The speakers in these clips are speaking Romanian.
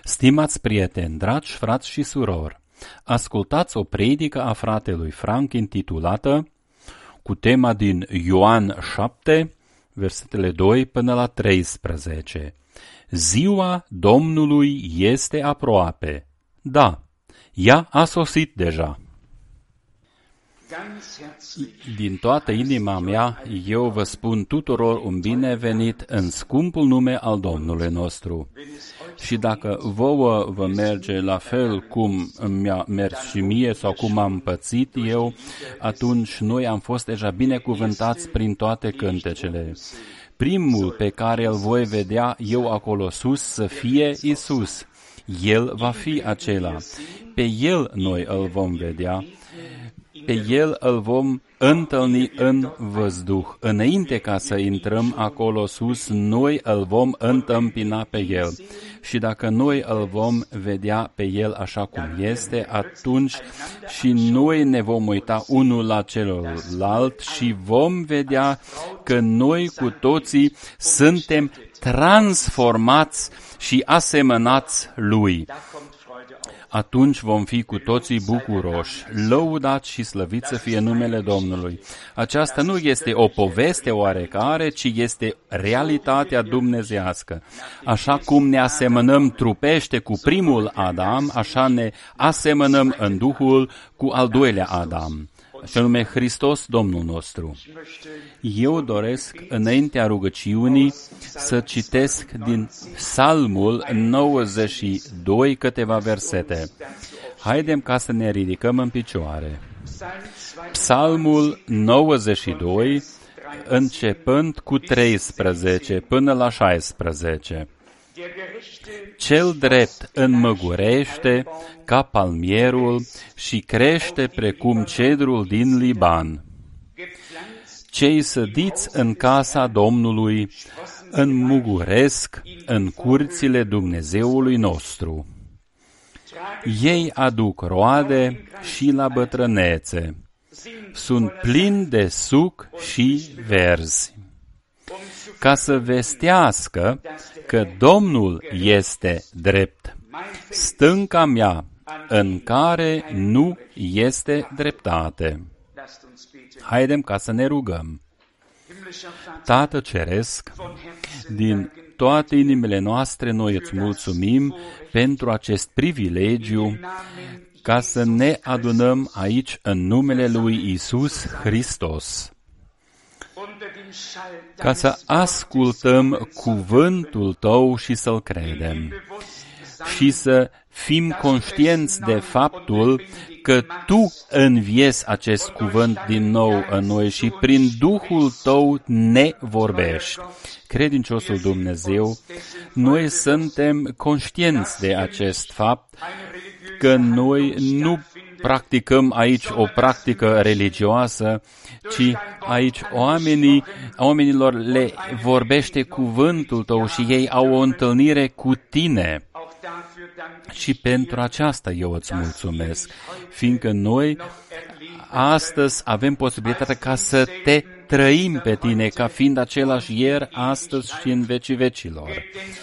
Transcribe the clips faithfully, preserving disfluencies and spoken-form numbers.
Stimați prieteni, dragi frați și surori, ascultați o predică a fratelui Frank intitulată cu tema din Ioan șapte, versetele doi până la treisprezece. Ziua Domnului este aproape. Da, ea a sosit deja. Din toată inima mea, eu vă spun tuturor un binevenit în scumpul nume al Domnului nostru. Și dacă vouă vă merge la fel cum mi-a mers și mie sau cum am pățit eu, atunci noi am fost deja binecuvântați prin toate cântecele. Primul pe care îl voi vedea eu acolo sus să fie Isus. El va fi acela. Pe El noi îl vom vedea. Pe El îl vom întâlni în văzduh. Înainte ca să intrăm acolo sus, noi îl vom întâmpina pe El. Și dacă noi îl vom vedea pe El așa cum este, atunci și noi ne vom uita unul la celălalt și vom vedea că noi cu toții suntem transformați și asemănați Lui. Atunci vom fi cu toții bucuroși, lăudați și slăviți să fie numele Domnului. Aceasta nu este o poveste oarecare, ci este realitatea dumnezeiască. Așa cum ne asemănăm trupește cu primul Adam, așa ne asemănăm în Duhul cu al doilea Adam, și anume Hristos Domnul nostru. Eu doresc, înaintea rugăciunii, să citesc din Psalmul nouăzeci și doi câteva versete. Haidem ca să ne ridicăm în picioare. Psalmul nouăzeci și doi, începând cu treisprezece până la șaisprezece. Cel drept înmăgurește ca palmierul și crește precum cedrul din Liban. Cei sădiți în casa Domnului înmuguresc în curțile Dumnezeului nostru. Ei aduc roade și la bătrânețe. Sunt plini de suc și verzi, ca să vestească că Domnul este drept, stânca mea în care nu este dreptate. Haidem ca să ne rugăm. Tată Ceresc, din toate inimile noastre noi îți mulțumim pentru acest privilegiu ca să ne adunăm aici în numele lui Iisus Hristos, ca să ascultăm cuvântul Tău și să-L credem și să fim conștienți de faptul că Tu înviezi acest cuvânt din nou în noi și prin Duhul Tău ne vorbești. Credinciosul Dumnezeu, noi suntem conștienți de acest fapt, că noi nu practicăm aici o practică religioasă, ci aici oamenii, oamenilor le vorbește cuvântul Tău și ei au o întâlnire cu Tine. Și pentru aceasta eu îți mulțumesc, fiindcă noi astăzi avem posibilitatea ca să Te trăim pe Tine, ca fiind același ieri, astăzi și în vecii vecilor.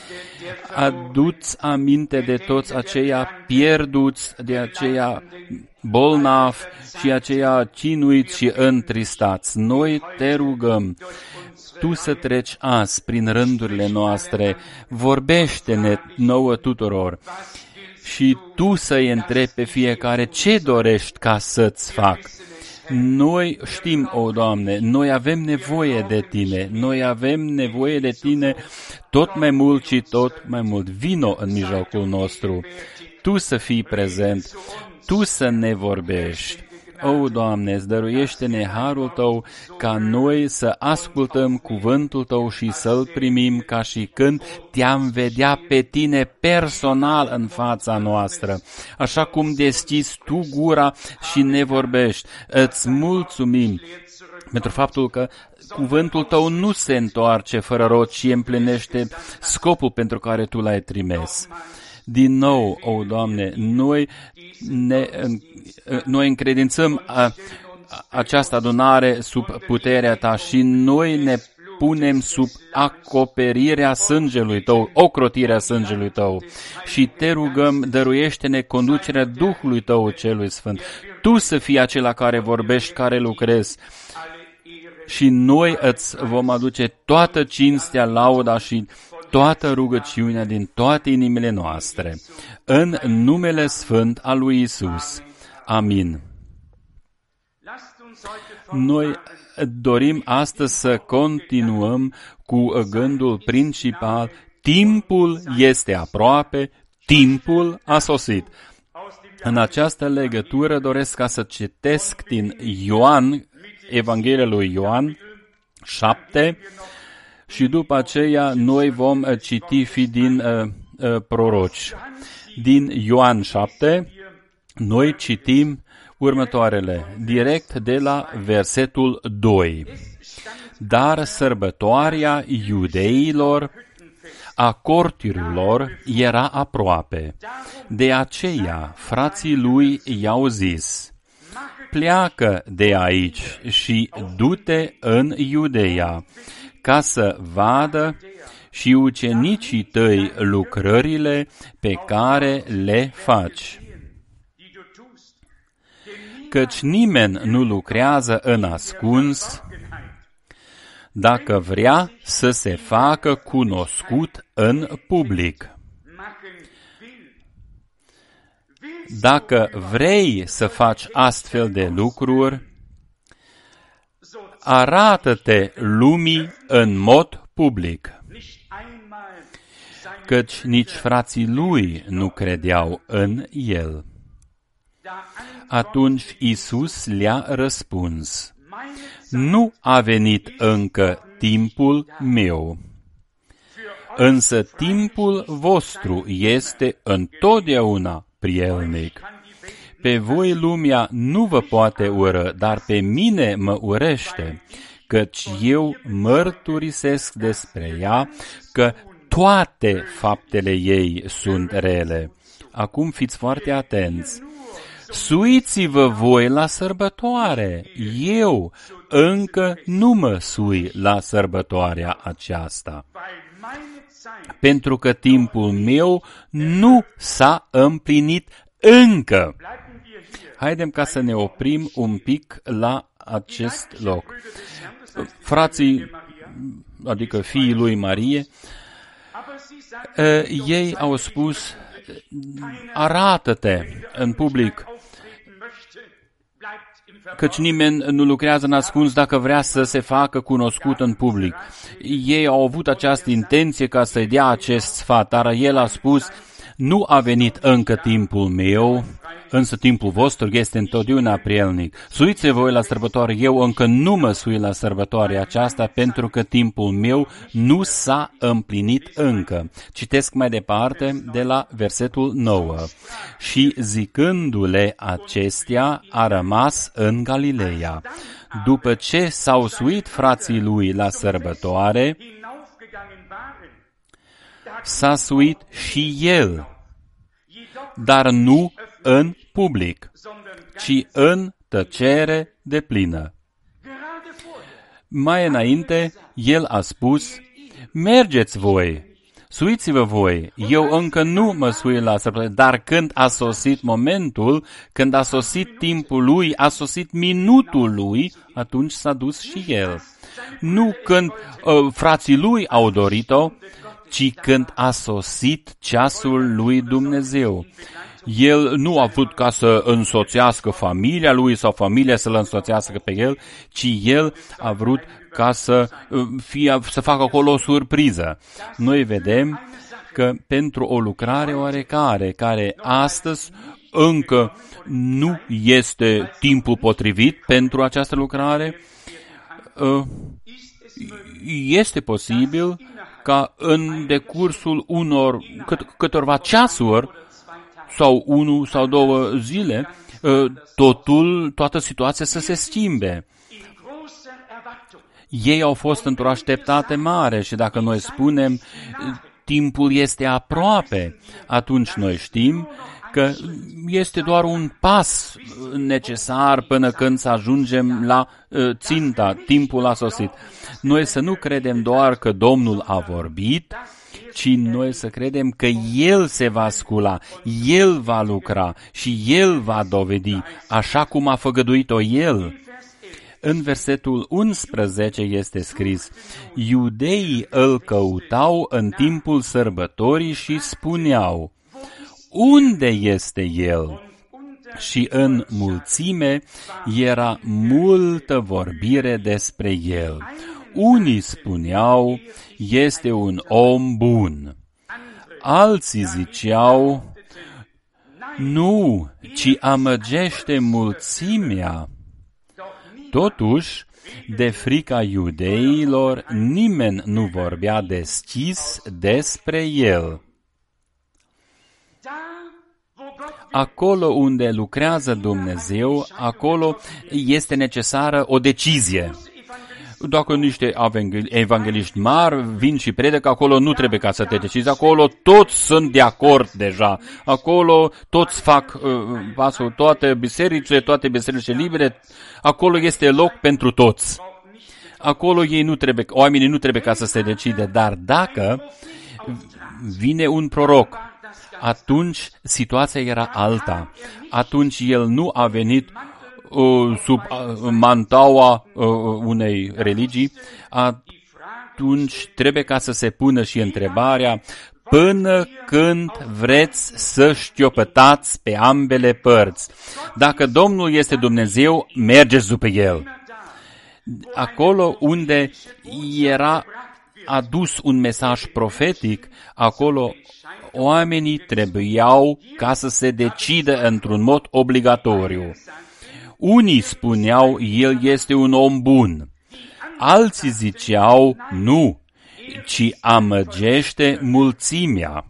Adu-ți aminte de toți aceia pierduți, de aceia bolnavi și aceia chinuiți și întristați. Noi Te rugăm, Tu să treci azi prin rândurile noastre, vorbește-ne nouă tuturor și Tu să-i întrebi pe fiecare ce dorești ca să-ți fac. Noi știm, o Doamne, noi avem nevoie de Tine, noi avem nevoie de Tine tot mai mult și tot mai mult. Vino în mijlocul nostru, Tu să fii prezent, Tu să ne vorbești. O, Doamne, îți dăruiește-ne harul Tău ca noi să ascultăm cuvântul Tău și să-l primim ca și când Te-am vedea pe Tine personal în fața noastră, așa cum deschizi Tu gura și ne vorbești. Îți mulțumim pentru faptul că cuvântul Tău nu se întoarce fără rod, ci împlinește scopul pentru care Tu l-ai trimis. Din nou, o, Doamne, noi ne, noi încredințăm a, această adunare sub puterea Ta și noi ne punem sub acoperirea sângelui Tău, ocrotirea sângelui Tău și Te rugăm, dăruiește-ne conducerea Duhului Tău celui Sfânt. Tu să fii acela care vorbești, care lucrezi și noi îți vom aduce toată cinstea, lauda și toată rugăciunea din toate inimile noastre. În numele Sfânt al lui Isus. Amin. Noi dorim astăzi să continuăm cu gândul principal. Timpul este aproape, timpul a sosit. În această legătură doresc ca să citesc din Ioan, Evanghelia lui Ioan șapte, și după aceea noi vom citi fi din uh, uh, proroci. Din Ioan șapte, noi citim următoarele, direct de la versetul doi. Dar sărbătoarea iudeilor a corturilor era aproape. De aceea, frații lui i-au zis, pleacă de aici și du-te în Iudeea, ca să vadă și ucenicii tăi lucrările pe care le faci. Căci nimeni nu lucrează în ascuns dacă vrea să se facă cunoscut în public. Dacă vrei să faci astfel de lucruri, arată-te lumii în mod public. Căci nici frații lui nu credeau în el. Atunci Iisus le-a răspuns, nu a venit încă timpul meu, însă timpul vostru este întotdeauna prielnic. Pe voi lumea nu vă poate ură, dar pe mine mă urește, căci eu mărturisesc despre ea că toate faptele ei sunt rele. Acum fiți foarte atenți. Suiți-vă voi la sărbătoare. Eu încă nu mă sui la sărbătoarea aceasta, pentru că timpul meu nu s-a împlinit încă. Haidem ca să ne oprim un pic la acest loc. Frații, adică fiii lui Marie, ei au spus, arată-te în public, căci nimeni nu lucrează în ascuns dacă vrea să se facă cunoscut în public. Ei au avut această intenție ca să-i dea acest sfat, dar el a spus, nu a venit încă timpul meu, însă timpul vostru este întotdeauna prielnic. Suiți-vă voi la sărbătoare, eu încă nu mă sui la sărbătoarea aceasta, pentru că timpul meu nu s-a împlinit încă. Citesc mai departe de la versetul nouă. Și zicându-le acestea, a rămas în Galileea. După ce s-au suit frații lui la sărbătoare, s-a suit și el, dar nu în public, ci în tăcere deplină. Mai înainte, el a spus, mergeți voi, suiți-vă voi, eu încă nu mă sui la sărbătoare, dar când a sosit momentul, când a sosit timpul lui, a sosit minutul lui, atunci s-a dus și el. Nu când uh, frații lui au dorit-o, ci când a sosit ceasul lui Dumnezeu. El nu a vrut ca să însoțească familia lui sau familia să-l însoțească pe el, ci el a vrut ca să, fie, să facă acolo o surpriză. Noi vedem că pentru o lucrare oarecare, care astăzi încă nu este timpul potrivit pentru această lucrare, este posibil ca în decursul unor cât, câtorva ceasuri sau unu sau două zile, totul, toată situația să se schimbe. Ei au fost într-o așteptate mare și dacă noi spunem timpul este aproape, atunci noi știm că este doar un pas necesar până când să ajungem la uh, ținta, timpul a sosit. Noi să nu credem doar că Domnul a vorbit, ci noi să credem că El se va scula, El va lucra și El va dovedi, așa cum a făgăduit-o El. În versetul unsprezece este scris: iudeii îl căutau în timpul sărbătorii și spuneau: unde este El? Și în mulțime era multă vorbire despre El. Unii spuneau: este un om bun. Alții ziceau: nu, ci amăgește mulțimea. Totuși, de frica iudeilor, nimeni nu vorbea deschis despre El. Acolo unde lucrează Dumnezeu, acolo este necesară o decizie. Dacă niște evangeliști mari vin și predică, acolo nu trebuie ca să te decizi. Acolo toți sunt de acord deja. Acolo toți fac uh, pasul, toate bisericile, toate bisericile libere. Acolo este loc pentru toți. Acolo ei nu trebuie, oamenii nu trebuie ca să se decide. Dar dacă vine un proroc, atunci situația era alta. Atunci el nu a venit uh, sub uh, mantaua uh, unei religii. Atunci trebuie ca să se pună și întrebarea: până când vreți să șchiopătați pe ambele părți? Dacă Domnul este Dumnezeu, mergeți după El. Acolo unde era adus un mesaj profetic, acolo oamenii trebuiau ca să se decidă într-un mod obligatoriu. Unii spuneau: el este un om bun. Alții ziceau: nu, ci amăgește mulțimea.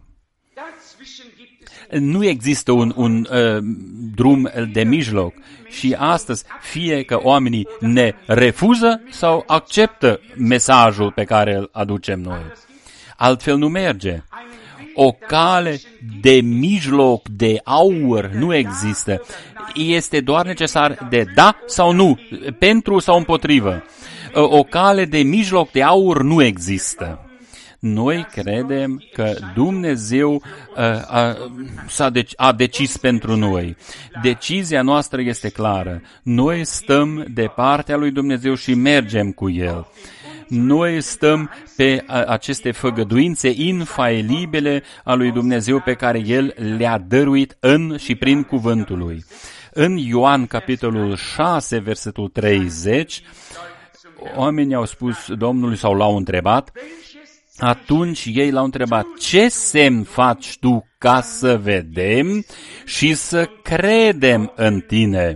Nu există un, un uh, drum de mijloc. Și astăzi, fie că oamenii ne refuză sau acceptă mesajul pe care îl aducem noi. Altfel nu merge. O cale de mijloc, de aur, nu există. Este doar necesar de da sau nu, pentru sau împotrivă. O cale de mijloc, de aur, nu există. Noi credem că Dumnezeu a, a, s-a deci, a decis pentru noi. Decizia noastră este clară. Noi stăm de partea lui Dumnezeu și mergem cu El. Noi stăm pe aceste făgăduințe infailibile a lui Dumnezeu pe care El le-a dăruit în și prin cuvântul Lui. În Ioan, capitolul șase, versetul treizeci, oamenii au spus Domnului sau l-au întrebat, atunci ei l-au întrebat: ce semn faci tu ca să vedem și să credem în tine?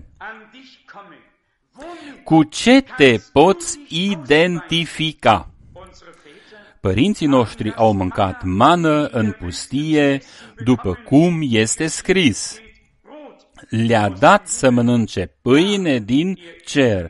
Cu ce te poți identifica? Părinții noștri au mâncat mană în pustie, după cum este scris: le-a dat să mănânce pâine din cer.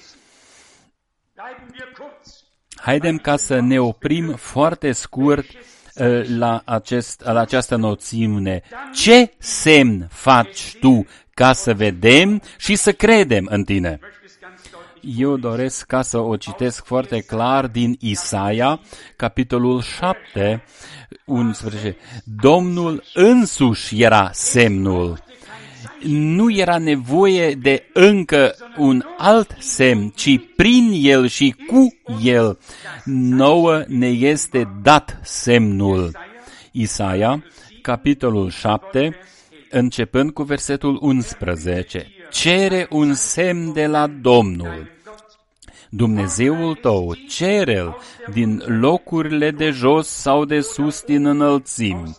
Haidem ca să ne oprim foarte scurt uh, la, acest, la această noțiune. Ce semn faci tu ca să vedem și să credem în tine? Eu doresc ca să o citesc foarte clar din Isaia, capitolul șapte, unsprezece. Domnul însuși era semnul. Nu era nevoie de încă un alt semn, ci prin El și cu El nouă ne este dat semnul. Isaia, capitolul șapte, începând cu versetul unsprezece. Cere un semn de la Domnul, Dumnezeul tău, cere-l din locurile de jos sau de sus din înălțimi.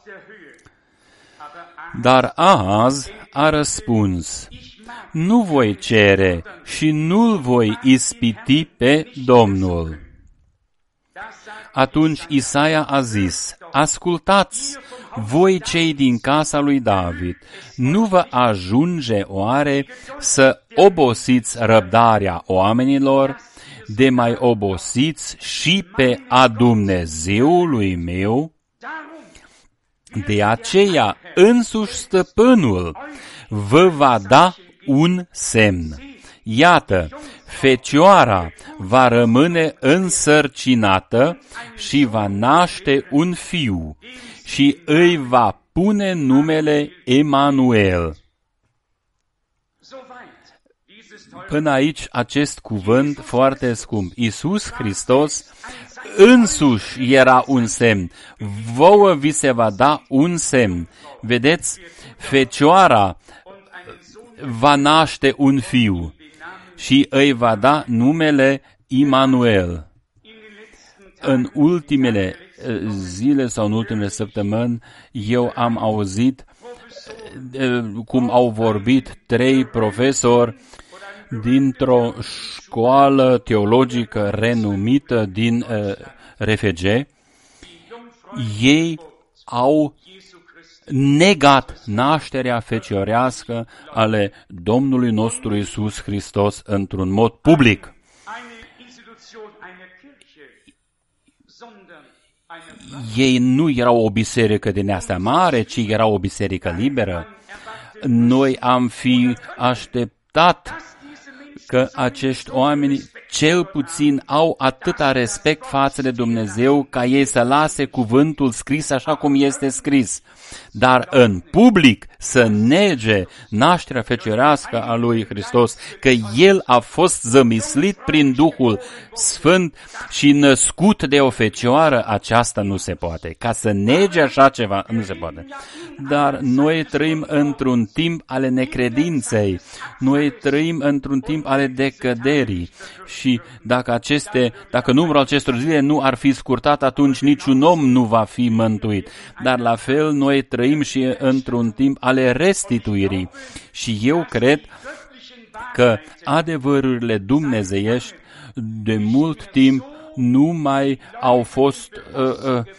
Dar Ahaz a răspuns: nu voi cere și nu-l voi ispiti pe Domnul. Atunci Isaia a zis: ascultați, voi cei din casa lui David, nu vă ajunge oare să obosiți răbdarea oamenilor, de mai obosiți și pe a Dumnezeului meu? De aceea, însuși stăpânul vă va da un semn. Iată, fecioara va rămâne însărcinată și va naște un fiu și îi va pune numele Emanuel. Până aici acest cuvânt foarte scump. Iisus Hristos însuși era un semn. Vouă vi se va da un semn. Vedeți, fecioara va naște un fiu și îi va da numele Emanuel. În ultimele zile sau în ultimele săptămâni, eu am auzit cum au vorbit trei profesori dintr-o școală teologică renumită din uh, R F G. Ei au negat nașterea feciorească ale Domnului nostru Iisus Hristos într-un mod public. Ei nu erau o biserică din astea mare, ci erau o biserică liberă. Noi am fi așteptat că acești oameni cel puțin au atâta respect față de Dumnezeu ca ei să lase cuvântul scris așa cum este scris. Dar în public să nege nașterea feciorească a lui Hristos, că El a fost zămislit prin Duhul Sfânt și născut de o fecioară, aceasta nu se poate. Ca să nege așa ceva, nu se poate. Dar noi trăim într-un timp ale necredinței. Noi trăim într-un timp ale decăderii. Și dacă aceste, dacă numărul acestor zile nu ar fi scurtat, atunci niciun om nu va fi mântuit. Dar la fel noi trăim și într-un timp ale restituirii. Și eu cred că adevărurile dumnezeiești de mult timp nu mai au fost uh, uh,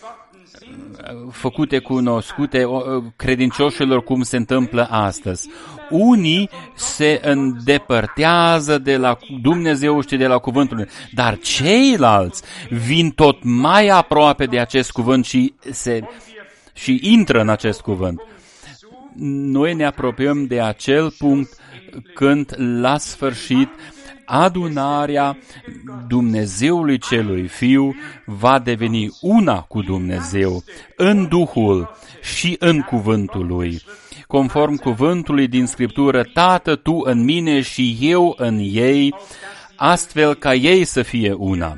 făcute cunoscute uh, credincioșilor cum se întâmplă astăzi. Unii se îndepărtează de la Dumnezeu și de la cuvântul, dar ceilalți vin tot mai aproape de acest cuvânt și se și intră în acest cuvânt. Noi ne apropiem de acel punct când, la sfârșit, adunarea Dumnezeului celui Fiu va deveni una cu Dumnezeu, în Duhul și în cuvântul Lui. Conform cuvântului din Scriptură, Tată, Tu în mine și eu în ei, astfel ca ei să fie una.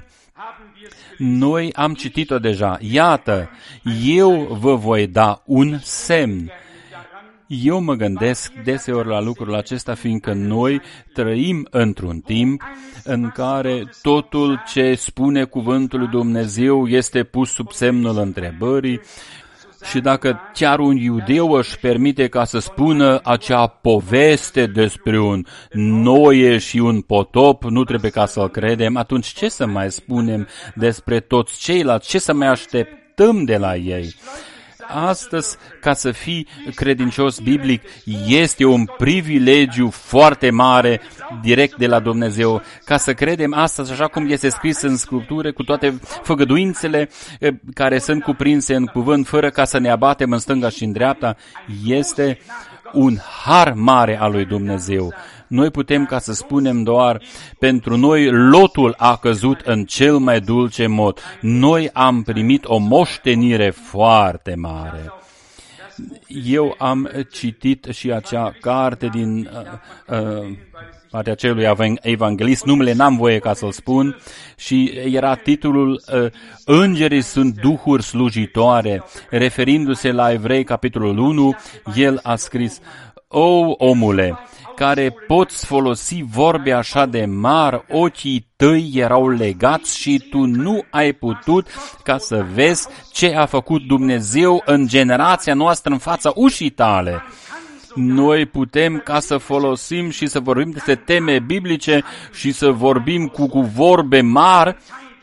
Noi am citit-o deja. Iată, eu vă voi da un semn. Eu mă gândesc deseori la lucrul acesta, fiindcă noi trăim într-un timp în care totul ce spune cuvântul lui Dumnezeu este pus sub semnul întrebării. Și dacă chiar un iudeu își permite ca să spună acea poveste despre un Noe și un potop, nu trebuie ca să-l credem, atunci ce să mai spunem despre toți ceilalți? Ce să mai așteptăm de la ei? Astăzi, ca să fii credincios biblic, este un privilegiu foarte mare direct de la Dumnezeu. Ca să credem astăzi, așa cum este scris în Scriptură, cu toate făgăduințele care sunt cuprinse în cuvânt, fără ca să ne abatem în stânga și în dreapta, este un har mare al lui Dumnezeu. Noi putem ca să spunem doar, pentru noi lotul a căzut în cel mai dulce mod. Noi am primit o moștenire foarte mare. Eu am citit și acea carte din uh, uh, partea celui evanghelist, numele n-am voie ca să-l spun, și era titlul uh, Îngerii sunt duhuri slujitoare. Referindu-se la Evrei, capitolul unu, el a scris: O, omule, care poți folosi vorbe așa de mari, ochii tăi erau legați și tu nu ai putut ca să vezi ce a făcut Dumnezeu în generația noastră în fața ușii tale. Noi putem ca să folosim și să vorbim despre teme biblice și să vorbim cu, cu vorbe mari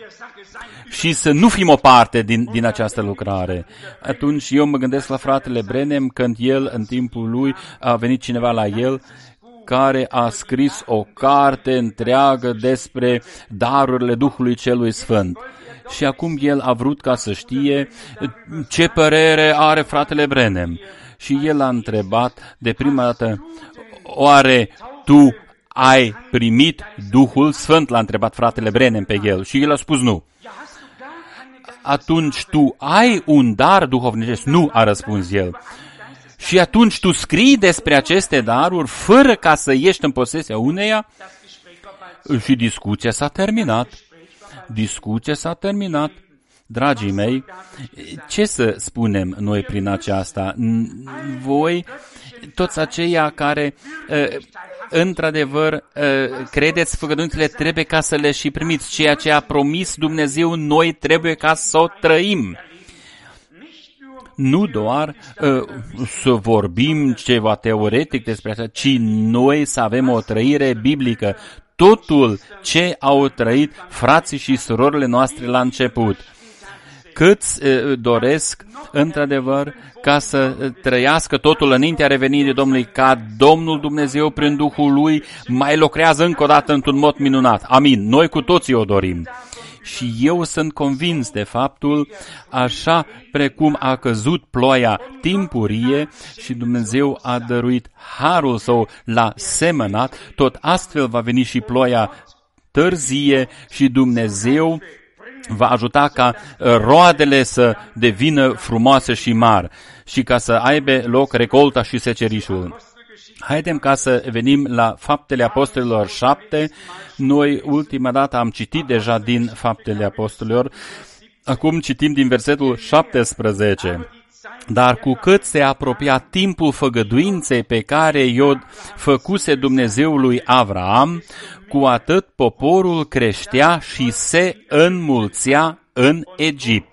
și să nu fim o parte din, din această lucrare. Atunci eu mă gândesc la fratele Branham când el, în timpul lui, a venit cineva la el care a scris o carte întreagă despre darurile Duhului Celui Sfânt. Și acum el a vrut ca să știe ce părere are fratele Branham. Și el a întrebat de prima dată, oare tu ai primit Duhul Sfânt? L-a întrebat fratele Branham pe el și el a spus nu. Atunci tu ai un dar duhovnicesc? Nu, a răspuns el. Și atunci tu scrii despre aceste daruri fără ca să ieși în posesia uneia? Și discuția s-a terminat. Discuția s-a terminat. Dragii mei, ce să spunem noi prin aceasta? Voi, toți aceia care, într-adevăr, credeți făgăduințele, trebuie ca să le și primiți. Ceea ce a promis Dumnezeu, noi trebuie ca să o trăim. Nu doar uh, să vorbim ceva teoretic despre asta, ci noi să avem o trăire biblică. Totul ce au trăit frații și surorile noastre la început. Câți uh, doresc, într-adevăr, ca să trăiască totul înaintea revenirii Domnului, ca Domnul Dumnezeu prin Duhul Lui mai lucrează încă o dată într-un mod minunat. Amin. Noi cu toții o dorim. Și eu sunt convins de faptul, așa precum a căzut ploaia timpurie și Dumnezeu a dăruit harul său la semănat, tot astfel va veni și ploaia târzie și Dumnezeu va ajuta ca roadele să devină frumoase și mari și ca să aibă loc recolta și secerișul. Haidem ca să venim la Faptele Apostolilor șapte. Noi ultima dată am citit deja din Faptele Apostolilor. Acum citim din versetul șaptesprezece. Dar cu cât se apropia timpul făgăduinței pe care i-o făcuse Dumnezeul lui Avraam, cu atât poporul creștea și se înmulțea în Egipt.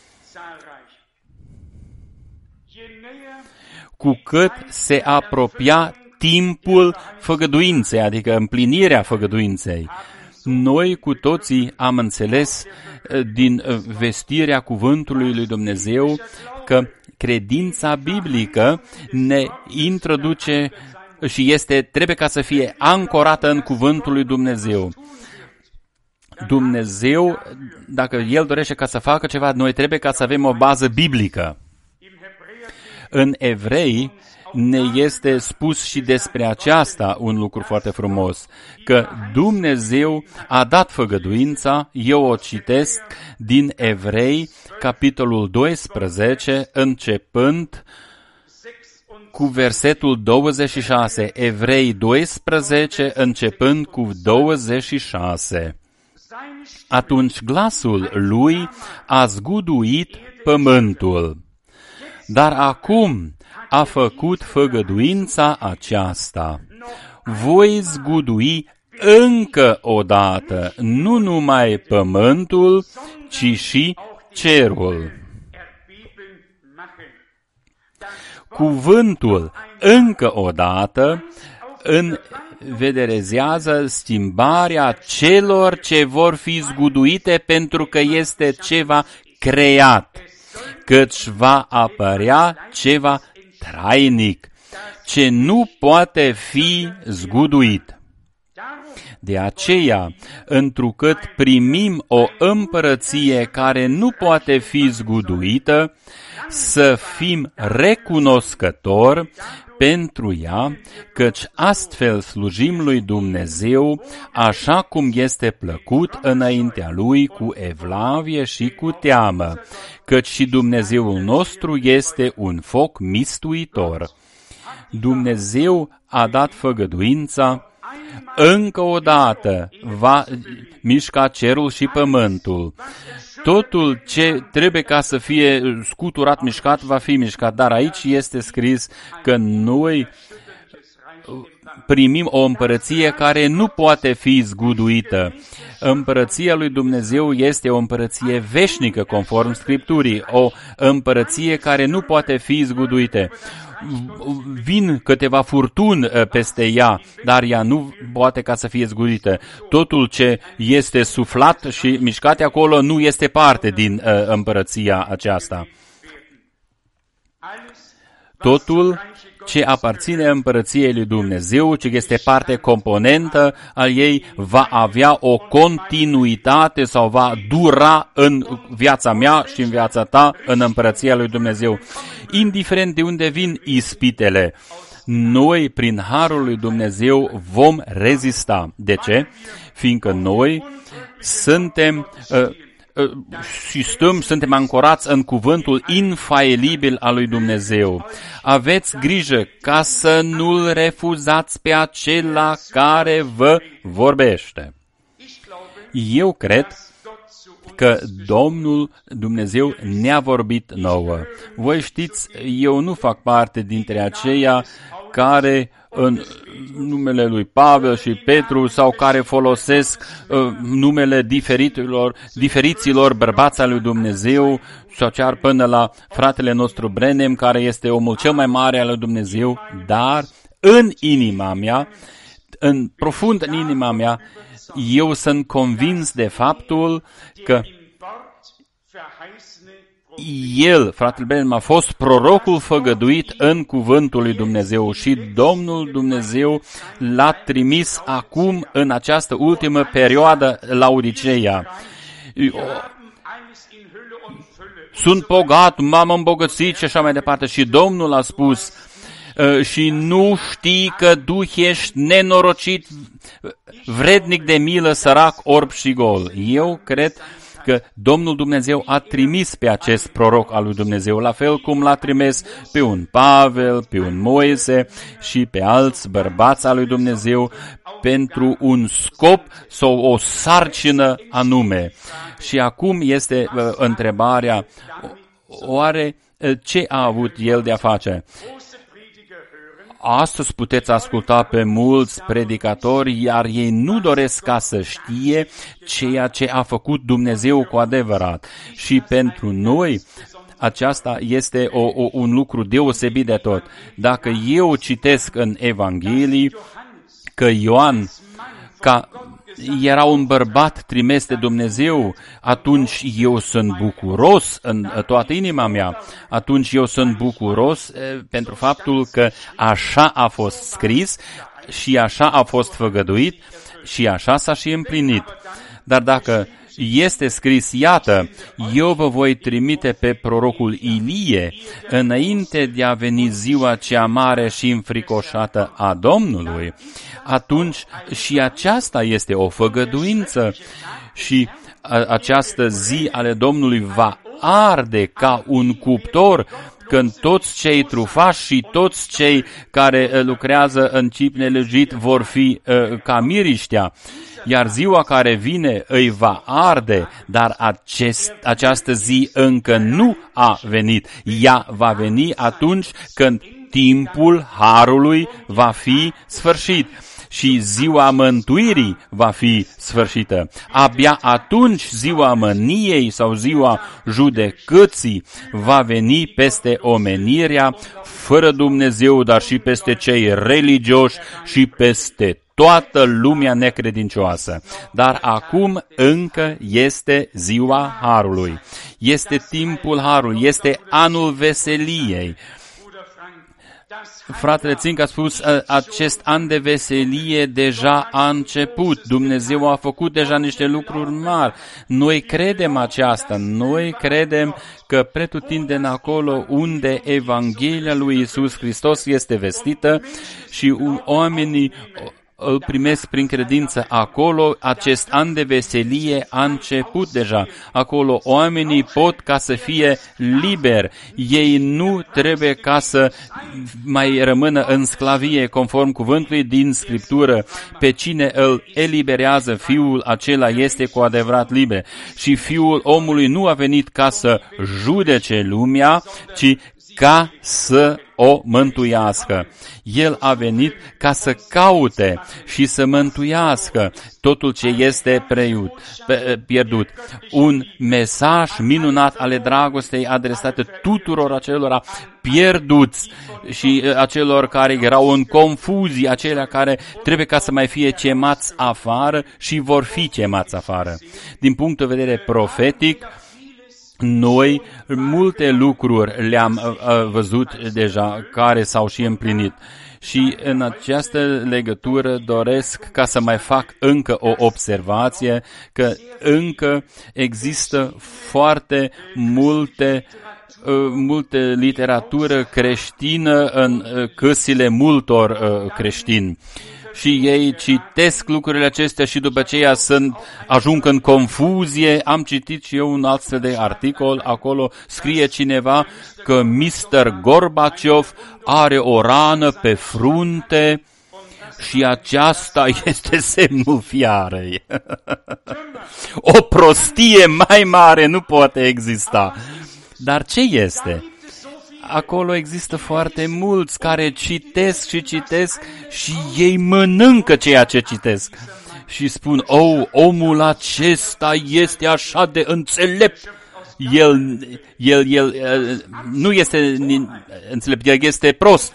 Cu cât se apropia timpul făgăduinței, adică împlinirea făgăduinței. Noi cu toții am înțeles din vestirea cuvântului lui Dumnezeu că credința biblică ne introduce și este, trebuie ca să fie ancorată în cuvântul lui Dumnezeu. Dumnezeu, dacă El dorește ca să facă ceva, noi trebuie ca să avem o bază biblică. În Evrei ne este spus și despre aceasta un lucru foarte frumos, că Dumnezeu a dat făgăduința, eu o citesc din Evrei, capitolul doisprezece, începând cu versetul douăzeci și șase. Evrei doisprezece, începând cu douăzeci și șase. Atunci glasul lui a zguduit pământul. Dar acum a făcut făgăduința aceasta. Voi zgudui încă o dată, nu numai pământul, ci și cerul. Cuvântul încă o dată învederezează schimbarea celor ce vor fi zguduite pentru că este ceva creat, căci va apărea ceva trainic, ce nu poate fi zguduit. De aceea, întrucât primim o împărăție care nu poate fi zguduită, să fim recunoscători pentru ea, căci astfel slujim lui Dumnezeu așa cum este plăcut înaintea Lui cu evlavie și cu teamă, căci și Dumnezeul nostru este un foc mistuitor. Dumnezeu a dat făgăduința, încă o dată va mișca cerul și pământul. Totul ce trebuie ca să fie scuturat, mișcat, va fi mișcat. Dar aici este scris că noi primim o împărăție care nu poate fi zguduită. Împărăția lui Dumnezeu este o împărăție veșnică, conform Scripturii, o împărăție care nu poate fi zguduită. Vin câteva furtuni peste ea, dar ea nu poate ca să fie zguduită. Totul ce este suflat și mișcat acolo nu este parte din uh, împărăția aceasta. totul ce aparține împărăției lui Dumnezeu, ce este parte componentă al ei, va avea o continuitate sau va dura în viața mea și în viața ta, în împărăția lui Dumnezeu. Indiferent de unde vin ispitele, noi, prin harul lui Dumnezeu, vom rezista. De ce? Fiindcă noi suntem uh, uh, și stăm, suntem ancorați în cuvântul infailibil al lui Dumnezeu. Aveți grijă ca să nu-l refuzați pe acela care vă vorbește. Eu cred că Domnul Dumnezeu ne-a vorbit nouă. Voi știți, eu nu fac parte dintre aceia care în numele lui Pavel și Petru sau care folosesc uh, numele diferiților, diferiților bărbați al lui Dumnezeu sau chiar până la fratele nostru Brenem, care este omul cel mai mare al lui Dumnezeu, dar în inima mea, în profund în inima mea, eu sunt convins de faptul că el, fratele Brenem, a fost prorocul făgăduit în cuvântul lui Dumnezeu și Domnul Dumnezeu l-a trimis acum în această ultimă perioadă la Odiseea. Sunt bogat, m-am îmbogățit și așa mai departe. Și Domnul a spus, și nu știi că tu ești nenorocit, vrednic de milă, sărac, orb și gol. Eu cred că Domnul Dumnezeu a trimis pe acest proroc al lui Dumnezeu, la fel cum l-a trimis pe un Pavel, pe un Moise și pe alți bărbați al lui Dumnezeu pentru un scop sau o sarcină anume. Și acum este uh, întrebarea, oare uh, ce a avut el de a face? Astăzi puteți asculta pe mulți predicatori, iar ei nu doresc ca să știe ceea ce a făcut Dumnezeu cu adevărat. Și pentru noi aceasta este o, o, un lucru deosebit de tot. Dacă eu citesc în Evanghelii că Ioan, ca era un bărbat trimis de Dumnezeu, atunci eu sunt bucuros în toată inima mea. Atunci eu sunt bucuros e, pentru faptul că așa a fost scris și așa a fost făgăduit și așa s-a și împlinit. Dar dacă este scris, iată, eu vă voi trimite pe prorocul Ilie înainte de a veni ziua cea mare și înfricoșată a Domnului, atunci și aceasta este o făgăduință și această zi ale Domnului va arde ca un cuptor când toți cei trufași și toți cei care lucrează în chip nelegit vor fi uh, ca miriștea. Iar ziua care vine îi va arde, dar acest, această zi încă nu a venit. Ea va veni atunci când timpul harului va fi sfârșit și ziua mântuirii va fi sfârșită. Abia atunci ziua mâniei sau ziua judecății va veni peste omenirea fără Dumnezeu, dar și peste cei religioși și peste toată lumea necredincioasă. Dar acum încă este ziua harului. Este timpul harului, este anul veseliei. Fratele Ținc a spus, acest an de veselie deja a început. Dumnezeu a făcut deja niște lucruri mari. Noi credem aceasta. Noi credem că pretutindeni acolo unde Evanghelia lui Iisus Hristos este vestită și oamenii îl primesc prin credință acolo, acest an de veselie a început deja. Acolo oamenii pot ca să fie liberi. Ei nu trebuie ca să mai rămână în sclavie conform cuvântului din Scriptură. Pe cine îl eliberează Fiul, acela este cu adevărat liber. Și Fiul omului nu a venit ca să judece lumea, ci ca să o mântuiască. El a venit ca să caute și să mântuiască totul ce este preiut, pierdut. Un mesaj minunat ale dragostei adresate tuturor acelora pierduți și acelor care erau în confuzie, acelea care trebuie ca să mai fie chemați afară și vor fi chemați afară. Din punct de vedere profetic, Noi multe lucruri le-am uh, văzut deja, care s-au și împlinit. Și în această legătură doresc ca să mai fac încă o observație, că încă există foarte multe, uh, multe literatură creștină în uh, căsile multor uh, creștini. Și ei citesc lucrurile acestea și după aceea sunt, ajung în confuzie. Am citit și eu un astfel de articol, acolo scrie cineva că mister Gorbaciov are o rană pe frunte și aceasta este semnul fiarei. O prostie mai mare nu poate exista. Dar ce este? Acolo există foarte mulți care citesc și citesc și ei mănâncă ceea ce citesc. Și spun, oh, omul acesta este așa de înțelept. El, el, el nu este înțelept, el este prost.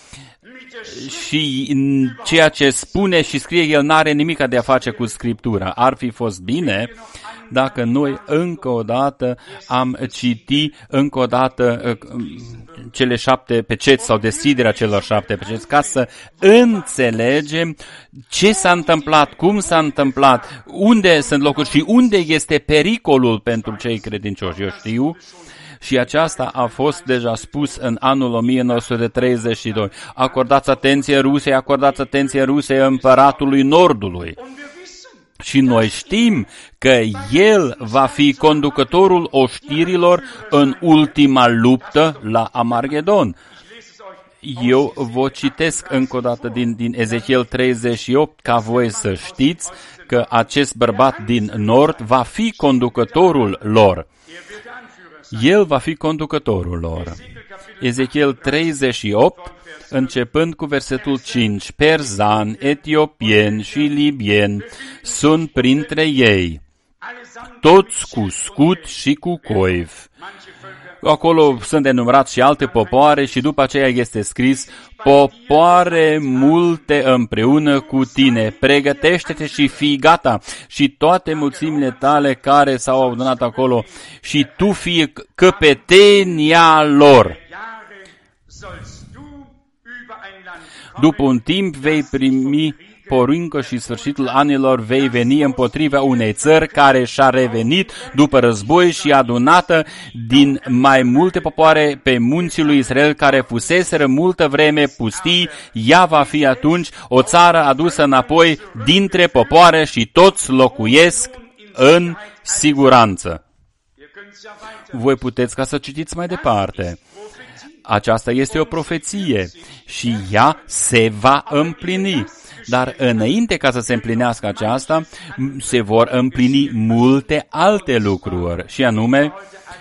Și ceea ce spune și scrie el n-are nimic de a face cu Scriptura. Ar fi fost bine dacă noi încă o dată am citi încă o dată cele șapte peceți sau deschiderea celor șapte peceți, ca să înțelegem ce s-a întâmplat, cum s-a întâmplat, unde sunt locuri și unde este pericolul pentru cei credincioși. Eu știu, și aceasta a fost deja spus în anul o mie nouă sute treizeci și doi. Acordați atenție Rusiei, acordați atenție Rusiei, împăratului Nordului. Și noi știm că el va fi conducătorul oștirilor în ultima luptă la Armagedon. Eu vă citesc încă o dată din, din Ezechiel treizeci și opt, ca voi să știți că acest bărbat din Nord va fi conducătorul lor. El va fi conducătorul lor. Ezechiel treizeci și opt, începând cu versetul cinci, perzani, etiopieni și libieni sunt printre ei, toți cu scut și cu coif. Acolo sunt enumerați și alte popoare și după aceea este scris, popoare multe împreună cu tine, pregătește-te și fii gata și toate mulțimile tale care s-au adunat acolo și tu fii căpetenia lor. După un timp vei primi poruncă și sfârșitul anilor vei veni împotriva unei țări care și-a revenit după război și adunată din mai multe popoare pe munții lui Israel care fuseseră multă vreme pustii, ea va fi atunci o țară adusă înapoi dintre popoare și toți locuiesc în siguranță. Voi puteți ca să citiți mai departe. Aceasta este o profeție și ea se va împlini. Dar înainte ca să se împlinească aceasta, se vor împlini multe alte lucruri. Și anume,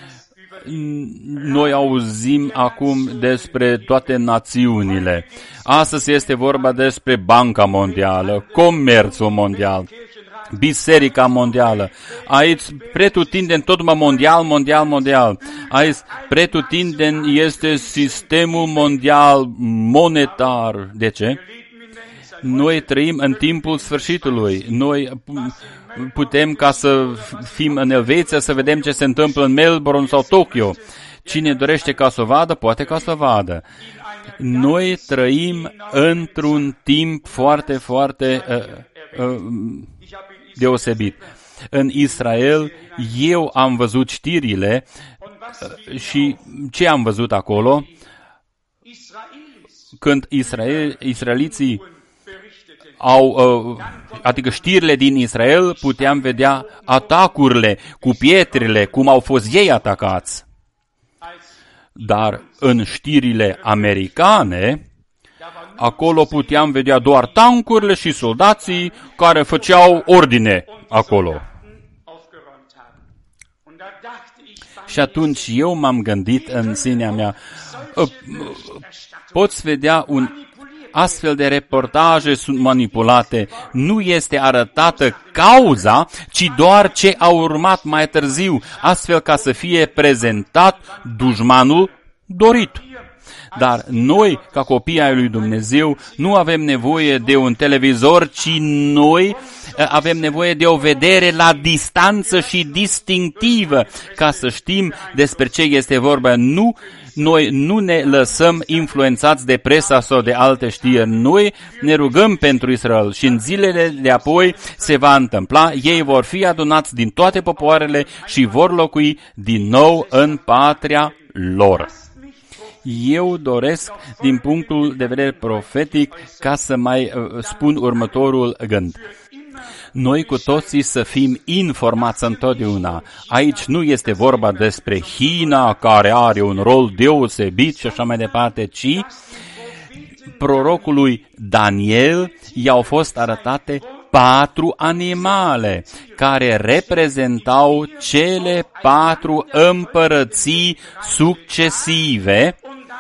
noi auzim acum despre toate națiunile. Astăzi este vorba despre Banca Mondială, Comerțul Mondial, Biserica Mondială. Aici pretutindeni tot numai mondial, mondial, mondial. Aici pretutindeni este sistemul mondial monetar. De ce? Noi trăim în timpul sfârșitului. Noi putem ca să fim în Elveția, să vedem ce se întâmplă în Melbourne sau Tokyo. Cine dorește ca să o vadă, poate ca să o vadă. Noi trăim într-un timp foarte, foarte uh, uh, deosebit. În Israel, eu am văzut știrile uh, și ce am văzut acolo? Când Israel, israeliții au, uh, adică știrile din Israel, puteam vedea atacurile cu pietrele, cum au fost ei atacați. Dar în știrile americane, acolo puteam vedea doar tancurile și soldații care făceau ordine acolo. Și atunci eu m-am gândit în sinea mea, poți vedea un astfel de reportaje sunt manipulate, nu este arătată cauza, ci doar ce a urmat mai târziu, astfel ca să fie prezentat dușmanul dorit. Dar noi, ca copii ai lui Dumnezeu, nu avem nevoie de un televizor, ci noi avem nevoie de o vedere la distanță și distinctivă, ca să știm despre ce este vorba. Nu, noi nu ne lăsăm influențați de presa sau de alte știri. Noi ne rugăm pentru Israel și în zilele de apoi se va întâmpla. Ei vor fi adunați din toate popoarele și vor locui din nou în patria lor. Eu doresc, din punctul de vedere profetic, ca să mai uh, spun următorul gând. Noi cu toții să fim informați întotdeauna. Aici nu este vorba despre China, care are un rol deosebit și așa mai departe, ci prorocului Daniel i-au fost arătate patru animale care reprezentau cele patru împărății succesive.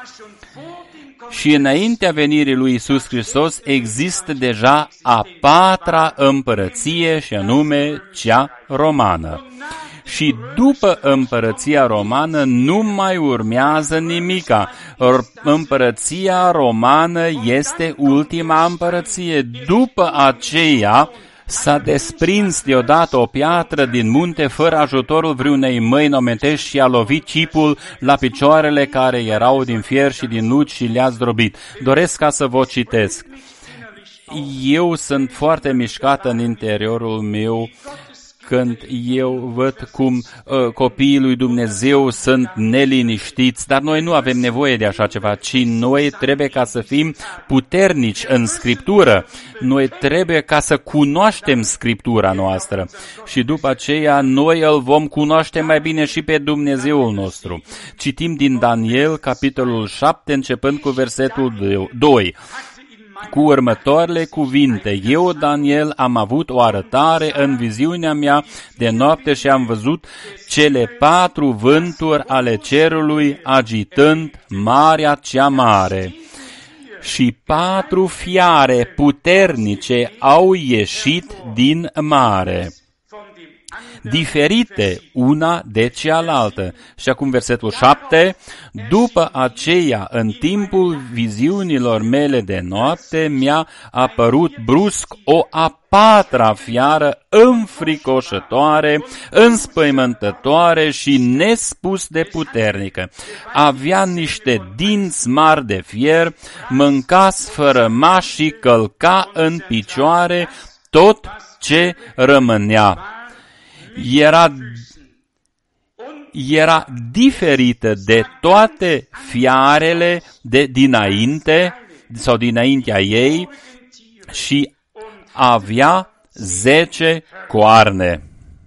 Și înaintea venirii lui Iisus Hristos există deja a patra împărăție, și anume cea romană. Și după împărăția romană nu mai urmează nimica. Împărăția romană este ultima împărăție. După aceea s-a desprins deodată o piatră din munte fără ajutorul vreunei mâini omenești și a lovit cipul la picioarele care erau din fier și din lut și le-a zdrobit. Doresc ca să vă citesc. Eu sunt foarte mișcat în interiorul meu când eu văd cum uh, copiii lui Dumnezeu sunt neliniștiți, dar noi nu avem nevoie de așa ceva, ci noi trebuie ca să fim puternici în Scriptură. Noi trebuie ca să cunoaștem Scriptura noastră și după aceea noi îl vom cunoaște mai bine și pe Dumnezeul nostru. Citim din Daniel, capitolul șapte, începând cu versetul doi. Cu următoarele cuvinte, eu, Daniel, am avut o arătare în viziunea mea de noapte și am văzut cele patru vânturi ale cerului agitând marea cea mare. Și patru fiare puternice au ieșit din mare, diferite una de cealaltă. Și acum versetul șapte, după aceea, în timpul viziunilor mele de noapte, mi-a apărut brusc o a patra fiară înfricoșătoare, înspăimântătoare și nespus de puternică. Avea niște dinți mari de fier, mânca sfărâma și călca în picioare tot ce rămânea. Era, era diferită de toate fiarele de dinainte sau dinaintea ei și avea zece coarne.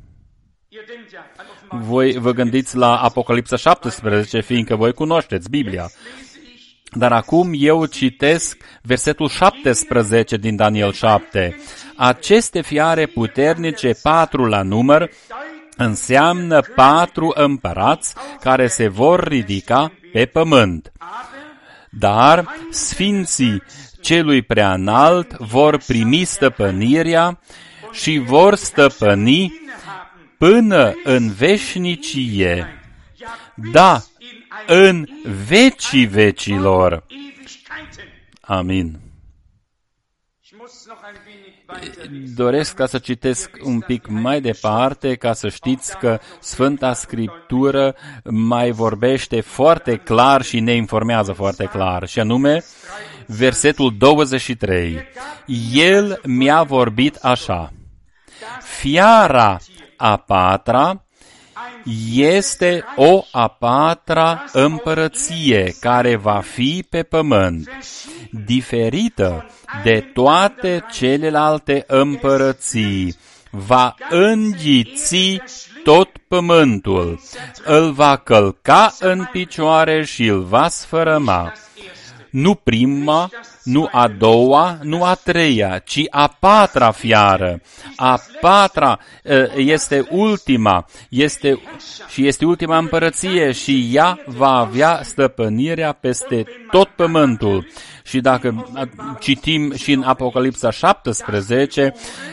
Voi vă gândiți la Apocalipsa șaptesprezece, fiindcă voi cunoașteți Biblia. Dar acum eu citesc versetul șaptesprezece din Daniel șapte. Aceste fiare puternice, patru la număr, înseamnă patru împărați care se vor ridica pe pământ. Dar sfinții celui preanalt vor primi stăpânirea și vor stăpâni până în veșnicie. Da, în vecii vecilor. Amin. Doresc ca să citesc un pic mai departe, ca să știți că Sfânta Scriptură mai vorbește foarte clar și ne informează foarte clar, și anume versetul douăzeci și trei. El mi-a vorbit așa: fiara a patra este o a patra împărăție care va fi pe pământ, diferită de toate celelalte împărății. Va înghiți tot pământul, îl va călca în picioare și îl va sfărâma. Nu prima, nu a doua, nu a treia, ci a patra fiară. A patra este ultima, este și este ultima împărăție și ea va avea stăpânirea peste tot pământul. Și dacă citim și în Apocalipsa șaptesprezece,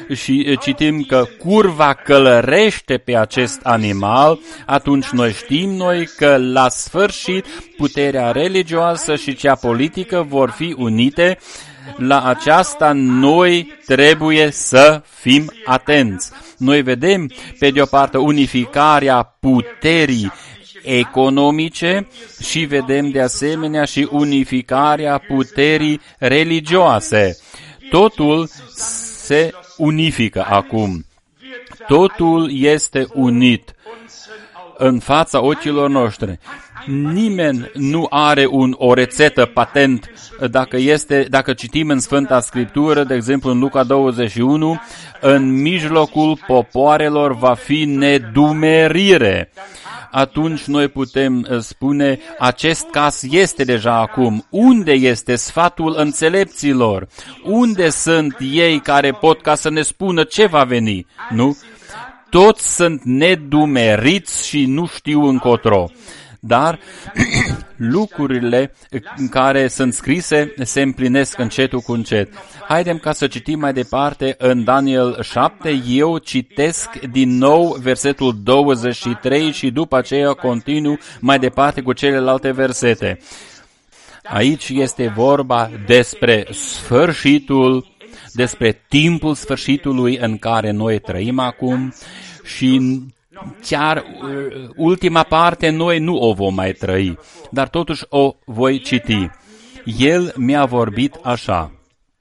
și citim că curva călărește pe acest animal, atunci noi știm noi că la sfârșit puterea religioasă și cea politică vor fi unite. La aceasta noi trebuie să fim atenți. Noi vedem, pe de o parte, unificarea puterii economice și vedem de asemenea și unificarea puterii religioase. Totul se unifică acum. Totul este unit în fața ochilor noștri. Nimeni nu are un, o rețetă patent. Dacă, este, dacă citim în Sfânta Scriptură, de exemplu în Luca douăzeci și unu, în mijlocul popoarelor va fi nedumerire. Atunci noi putem spune, acest caz este deja acum. Unde este sfatul înțelepților? Unde sunt ei care pot ca să ne spună ce va veni? Nu? Toți sunt nedumeriți și nu știu încotro. Dar lucrurile care sunt scrise se împlinesc încetul cu încet. Haidem ca să citim mai departe în Daniel șapte. Eu citesc din nou versetul douăzeci și trei și după aceea continuu mai departe cu celelalte versete. Aici este vorba despre sfârșitul, despre timpul sfârșitului în care noi trăim acum și chiar ultima parte noi nu o vom mai trăi, dar totuși o voi citi. El mi-a vorbit așa.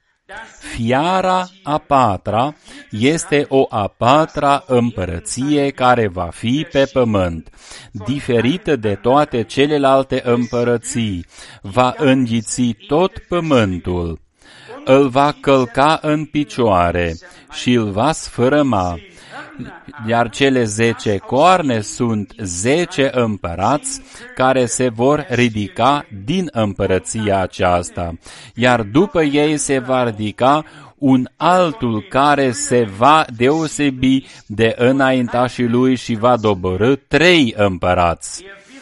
Fiara a patra este o a patra împărăție care va fi pe pământ, diferită de toate celelalte împărății, va înghiți tot pământul, îl va călca în picioare și îl va sfărâma. Iar cele zece coarne sunt zece împărați care se vor ridica din împărăția aceasta. Iar după ei se va ridica un altul care se va deosebi de înaintașii lui și va doborî trei împărați.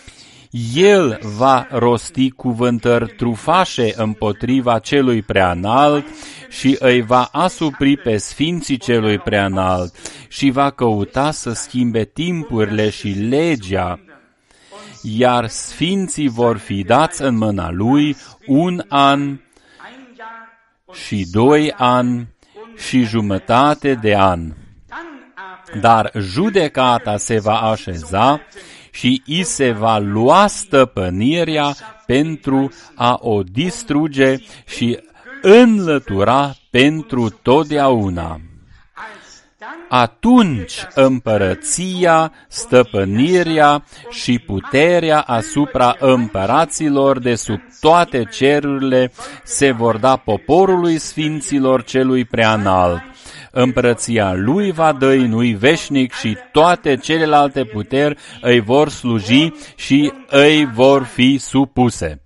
El va rosti cuvântări trufașe împotriva celui preanalt și îi va asupri pe sfinții celui preanalt și va căuta să schimbe timpurile și legea, iar sfinții vor fi dați în mâna lui un an și doi ani și jumătate de an. Dar judecata se va așeza și i se va lua stăpânirea pentru a o distruge și înlătura pentru totdeauna. Atunci împărăția, stăpânirea și puterea asupra împăraților de sub toate cerurile se vor da poporului sfinților celui preanalt. Împărăția lui va dăinui veșnic și toate celelalte puteri îi vor sluji și îi vor fi supuse.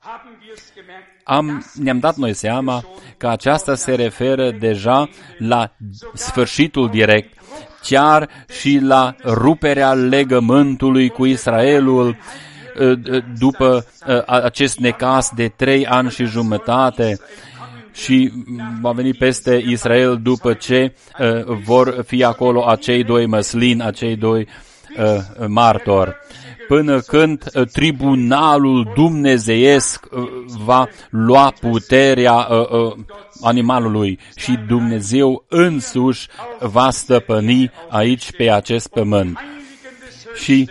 Am, ne-am dat noi seama că aceasta se referă deja la sfârșitul direct, chiar și la ruperea legământului cu Israelul după acest necaz de trei ani și jumătate. Și va veni peste Israel după ce uh, vor fi acolo acei doi măslini, acei doi uh, martori. Până când uh, tribunalul dumnezeiesc uh, va lua puterea uh, uh, animalului și Dumnezeu însuși va stăpâni aici pe acest pământ. Și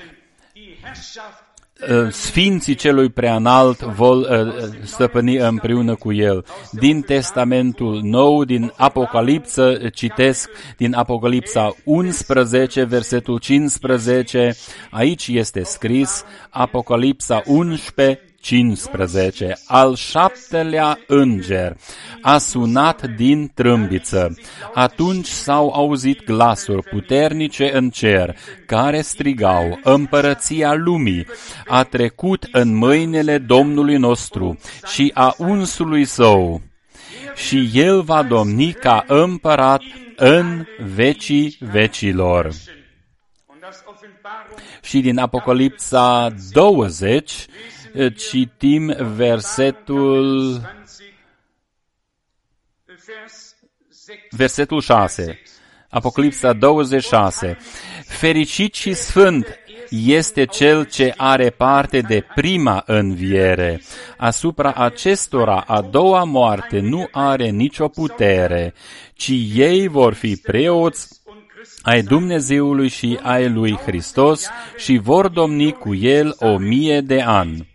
Sfinții celui preanalt vor stăpâni împreună cu el. Din Testamentul Nou, din Apocalipsă, citesc din Apocalipsa unsprezece, versetul cincisprezece, aici este scris Apocalipsa unsprezece, cincisprezece. Al șaptelea înger a sunat din trâmbiță. Atunci s-au auzit glasuri puternice în cer, care strigau, împărăția lumii a trecut în mâinile Domnului nostru și a unsului său, și el va domni ca împărat în vecii vecilor. Și din Apocalipsa douăzeci, citim versetul Versetul șase. Apocalipsa douăzeci și șase. Fericit și sfânt este cel ce are parte de prima înviere. Asupra acestora a doua moarte nu are nicio putere, ci ei vor fi preoți ai Dumnezeului și ai lui Hristos și vor domni cu el o mie de ani.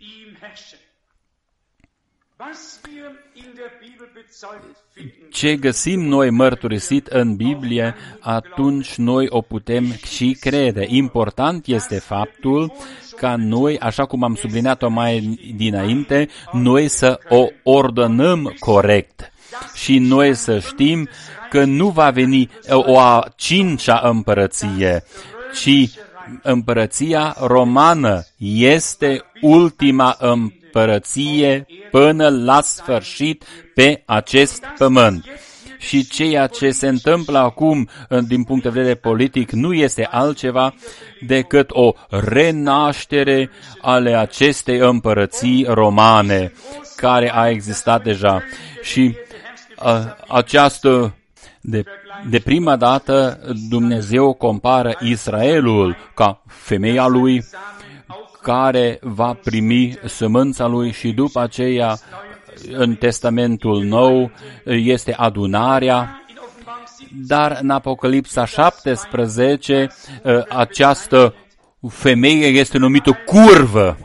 Ce găsim noi mărturisit în Biblie, atunci noi o putem și crede. Important este faptul ca noi, așa cum am subliniat-o mai dinainte, noi să o ordonăm corect și noi să știm că nu va veni o a cincea împărăție, ci împărăția romană este ultima împărăție până la sfârșit pe acest pământ. Și ceea ce se întâmplă acum, din punct de vedere politic, nu este altceva decât o renaștere ale acestei împărății romane, care a existat deja. Și a, această, de, de prima dată, Dumnezeu compară Israelul ca femeia lui, care va primi sămânța lui și după aceea, în Testamentul Nou, este adunarea, dar în Apocalipsa șaptesprezece această femeie este numită curvă,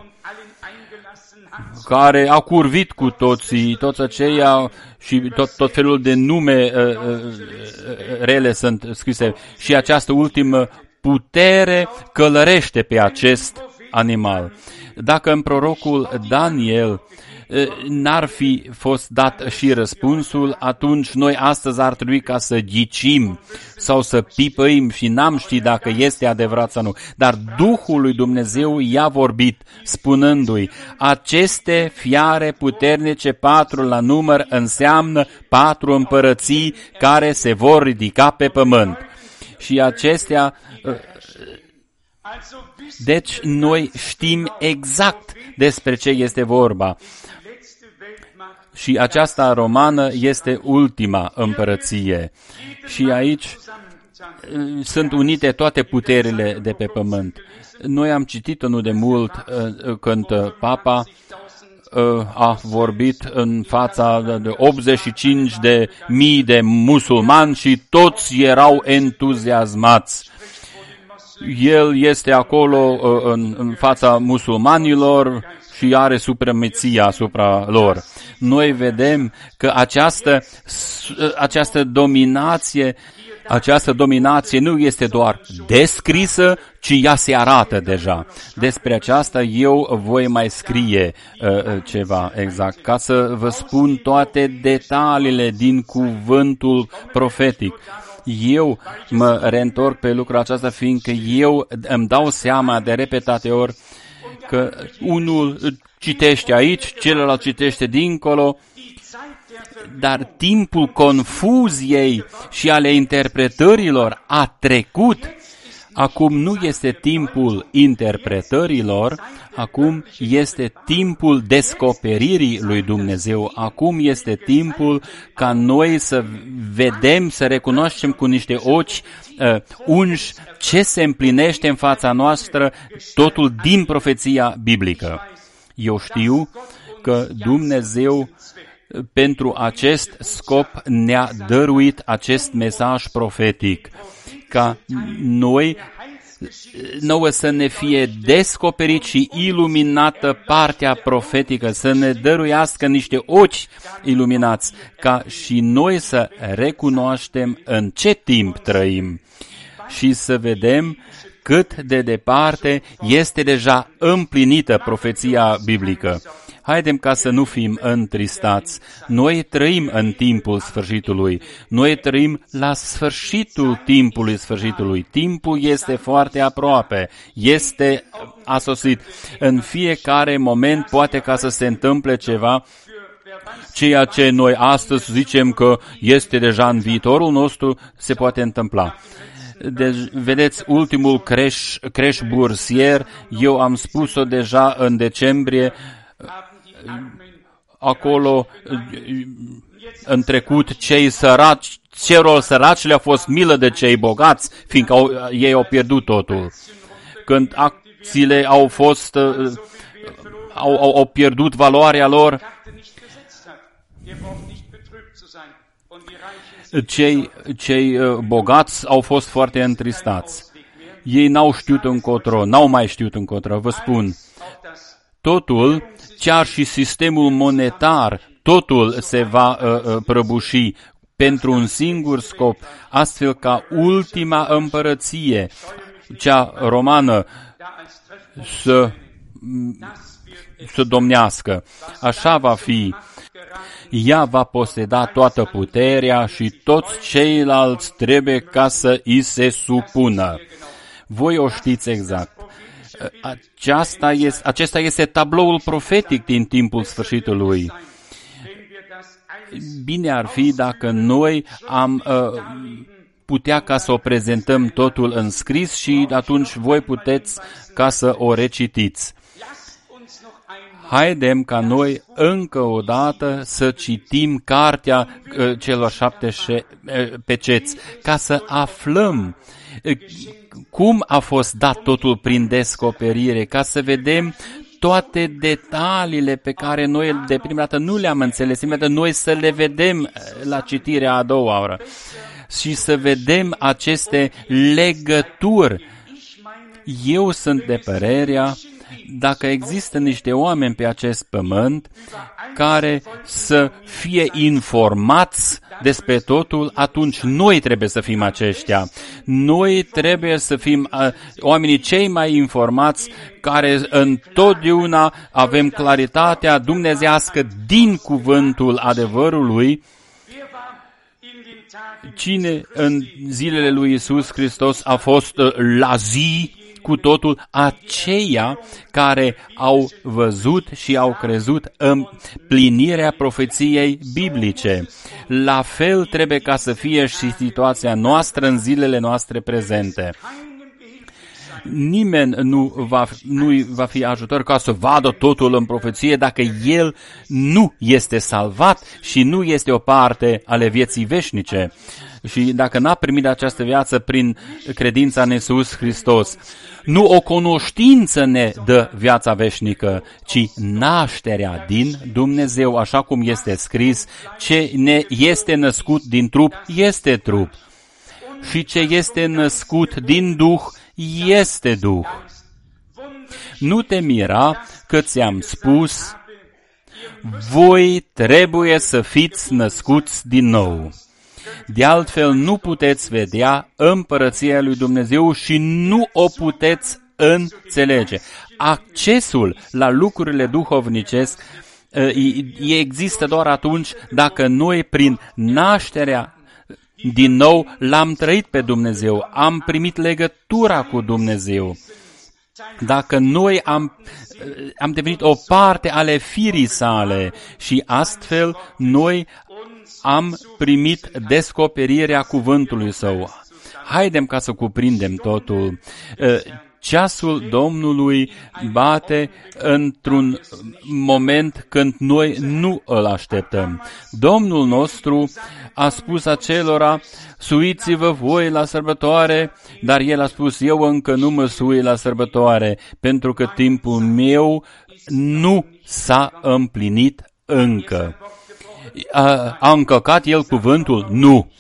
care a curvit cu toții, toți aceia și tot, tot felul de nume uh, uh, rele sunt scrise. Și această ultimă putere călărește pe acest animal. Dacă în prorocul Daniel n-ar fi fost dat și răspunsul, atunci noi astăzi ar trebui ca să ghicim sau să pipăim și n-am ști dacă este adevărat sau nu. Dar Duhul lui Dumnezeu i-a vorbit, spunându-i, aceste fiare puternice, patru la număr, înseamnă patru împărății care se vor ridica pe pământ. Și acestea... Deci noi știm exact despre ce este vorba. Și aceasta romană este ultima împărăție. Și aici sunt unite toate puterile de pe pământ. Noi am citit-o nu de mult când Papa a vorbit în fața de optzeci și cinci de mii de musulmani și toți erau entuziasmați. El este acolo în, în fața musulmanilor și are supremația asupra lor. Noi vedem că această, această dominație, această dominație nu este doar descrisă, ci ea se arată deja. Despre aceasta eu voi mai scrie uh, ceva exact, ca să vă spun toate detaliile din cuvântul profetic. Eu mă reîntorc pe lucrul acesta, fiindcă eu îmi dau seama de repetate ori că unul citește aici, celălalt citește dincolo, dar timpul confuziei și ale interpretărilor a trecut. Acum nu este timpul interpretărilor, acum este timpul descoperirii lui Dumnezeu. Acum este timpul ca noi să vedem, să recunoaștem cu niște ochi uh, unși ce se împlinește în fața noastră, totul din profeția biblică. Eu știu că Dumnezeu pentru acest scop ne-a dăruit acest mesaj profetic, ca noi nouă să ne fie descoperit și iluminată partea profetică, să ne dăruiască niște ochi iluminați, ca și noi să recunoaștem în ce timp trăim și să vedem cât de departe este deja împlinită profeția biblică. Haidem ca să nu fim întristați. Noi trăim în timpul sfârșitului. Noi trăim la sfârșitul timpului sfârșitului. Timpul este foarte aproape. Este a sosit. În fiecare moment poate ca să se întâmple ceva, ceea ce noi astăzi zicem că este deja în viitorul nostru, se poate întâmpla. Deci, vedeți, ultimul creș, creș bursier, eu am spus-o deja în decembrie, acolo în trecut cei săraci, celor săraci le-a fost milă de cei bogați, fiindcă au, ei au pierdut totul. Când acțiile au fost, uh, au, au, au pierdut valoarea lor, cei, cei uh, bogați au fost foarte întristați. Ei n-au știut încotro, n-au mai știut încotro, vă spun. Totul, chiar și sistemul monetar, totul se va uh, uh, prăbuși pentru un singur scop, astfel ca ultima împărăție, cea romană, să, să domnească. Așa va fi. Ea va poseda toată puterea și toți ceilalți trebuie ca să îi se supună. Voi o știți exact. Aceasta este, acesta este tabloul profetic din timpul sfârșitului. Bine ar fi dacă noi am uh, putea ca să o prezentăm totul în scris și atunci voi puteți ca să o recitiți. Haidem ca noi încă o dată să citim cartea uh, celor șapte șe- uh, peceți, ca să aflăm uh, cum a fost dat totul prin descoperire, ca să vedem toate detaliile pe care noi de prima dată nu le-am înțeles, prima dată noi să le vedem la citirea a doua oră și să vedem aceste legături. Eu sunt de părerea, dacă există niște oameni pe acest pământ care să fie informați despre totul, atunci noi trebuie să fim aceștia. Noi trebuie să fim uh, oamenii cei mai informați, care întotdeauna avem claritatea dumnezeiască din cuvântul adevărului. Cine în zilele lui Iisus Hristos a fost uh, la zi cu totul? Aceia care au văzut și au crezut în plinirea profeției biblice. La fel trebuie ca să fie și situația noastră în zilele noastre prezente. Nimeni nu va, nu va fi ajutor ca să vadă totul în profeție dacă el nu este salvat și nu este o parte ale vieții veșnice. Și dacă n-a primit această viață prin credința în Iisus Hristos, nu o cunoștință ne dă viața veșnică, ci nașterea din Dumnezeu, așa cum este scris, ce ne este născut din trup, este trup. Și ce este născut din Duh, este Duh. Nu te mira că ți-am spus, voi trebuie să fiți născuți din nou. De altfel nu puteți vedea împărăția lui Dumnezeu și nu o puteți înțelege. Accesul la lucrurile duhovnicesc există doar atunci dacă noi prin nașterea din nou l-am trăit pe Dumnezeu, am primit legătura cu Dumnezeu. Dacă noi am, am devenit o parte ale firii sale și astfel noi am primit descoperirea cuvântului Său. Haidem ca să cuprindem totul. Ceasul Domnului bate într-un moment când noi nu îl așteptăm. Domnul nostru a spus acelora, suiți-vă voi la sărbătoare, dar El a spus, eu încă nu mă sui la sărbătoare, pentru că timpul meu nu s-a împlinit încă. A, a încălcat El cuvântul? Nu.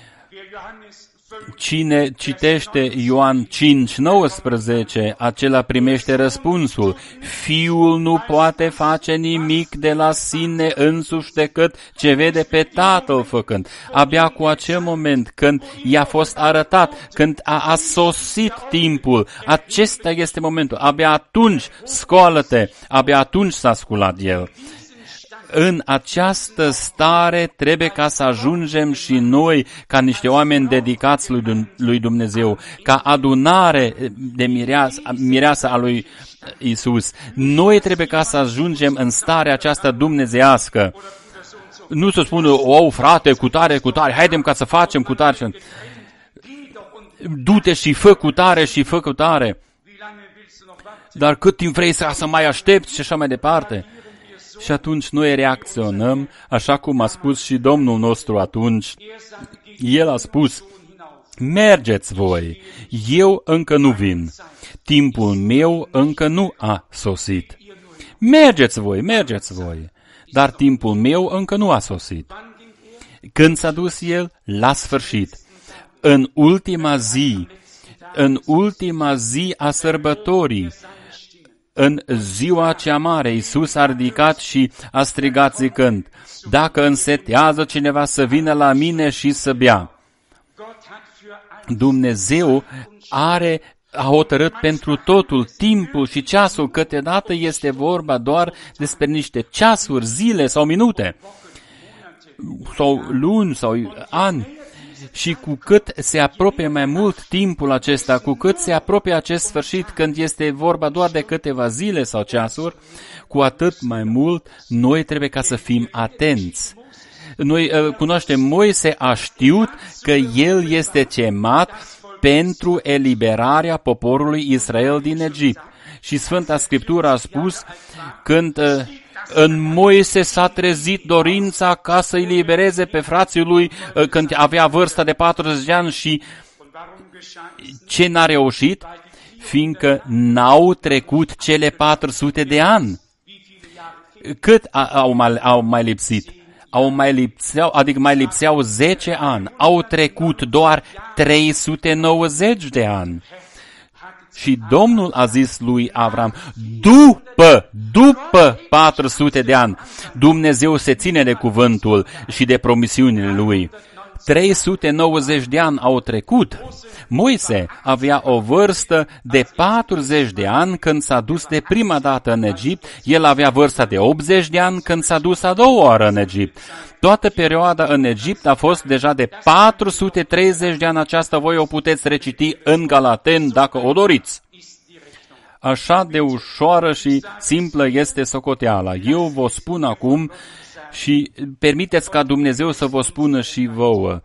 Cine citește Ioan cinci nouăsprezece, acela primește răspunsul. Fiul nu poate face nimic de la sine însuși decât ce vede pe Tatăl făcând. Abia cu acel moment când i-a fost arătat, când a, a sosit timpul, acesta este momentul. Abia atunci scoală-te, abia atunci s-a sculat el. În această stare trebuie ca să ajungem și noi ca niște oameni dedicați lui Dumnezeu, ca adunare de mireasă, mireasă a lui Isus. Noi trebuie ca să ajungem în starea aceasta dumnezeiască. Nu să spună, o, frate, cu tare, cu tare, haidem ca să facem cu tare. Du-te și fă cu tare și fă cu tare. Dar cât timp vrei să, să mai aștepți și așa mai departe? Și atunci noi reacționăm, așa cum a spus și Domnul nostru atunci. El a spus, mergeți voi, eu încă nu vin, timpul meu încă nu a sosit. Mergeți voi, mergeți voi, dar timpul meu încă nu a sosit. Când s-a dus el? La sfârșit. În ultima zi, în ultima zi a sărbătorii, în ziua cea mare, Iisus a ridicat și a strigat zicând, dacă însetează cineva să vină la mine și să bea. Dumnezeu are, a hotărât pentru totul timpul și ceasul, câteodată este vorba doar despre niște ceasuri, zile sau minute, sau luni sau ani. Și cu cât se apropie mai mult timpul acesta, cu cât se apropie acest sfârșit, când este vorba doar de câteva zile sau ceasuri, cu atât mai mult noi trebuie ca să fim atenți. Noi uh, cunoaștem, Moise a știut că el este chemat pentru eliberarea poporului Israel din Egipt. Și Sfânta Scriptură a spus, când uh, în Moise s-a trezit dorința ca să îi libereze pe frații lui uh, când avea vârsta de patruzeci de ani și ce n-a reușit? Fiindcă n-au trecut cele patru sute de ani. Cât au mai, au mai lipsit? Au mai lipseau, adică mai lipseau zece ani. Au trecut doar trei sute nouăzeci de ani. Și Domnul a zis lui Avram, după, după patru sute de ani, Dumnezeu se ține de cuvântul și de promisiunile lui. trei sute nouăzeci de ani au trecut. Moise avea o vârstă de patruzeci de ani când s-a dus de prima dată în Egipt. El avea vârsta de optzeci de ani când s-a dus a doua oară în Egipt. Toată perioada în Egipt a fost deja de patru sute treizeci de ani. Aceasta voi o puteți reciti în Galaten dacă o doriți. Așa de ușoară și simplă este socoteala. Eu vă spun acum și permiteți ca Dumnezeu să vă spună și vouă.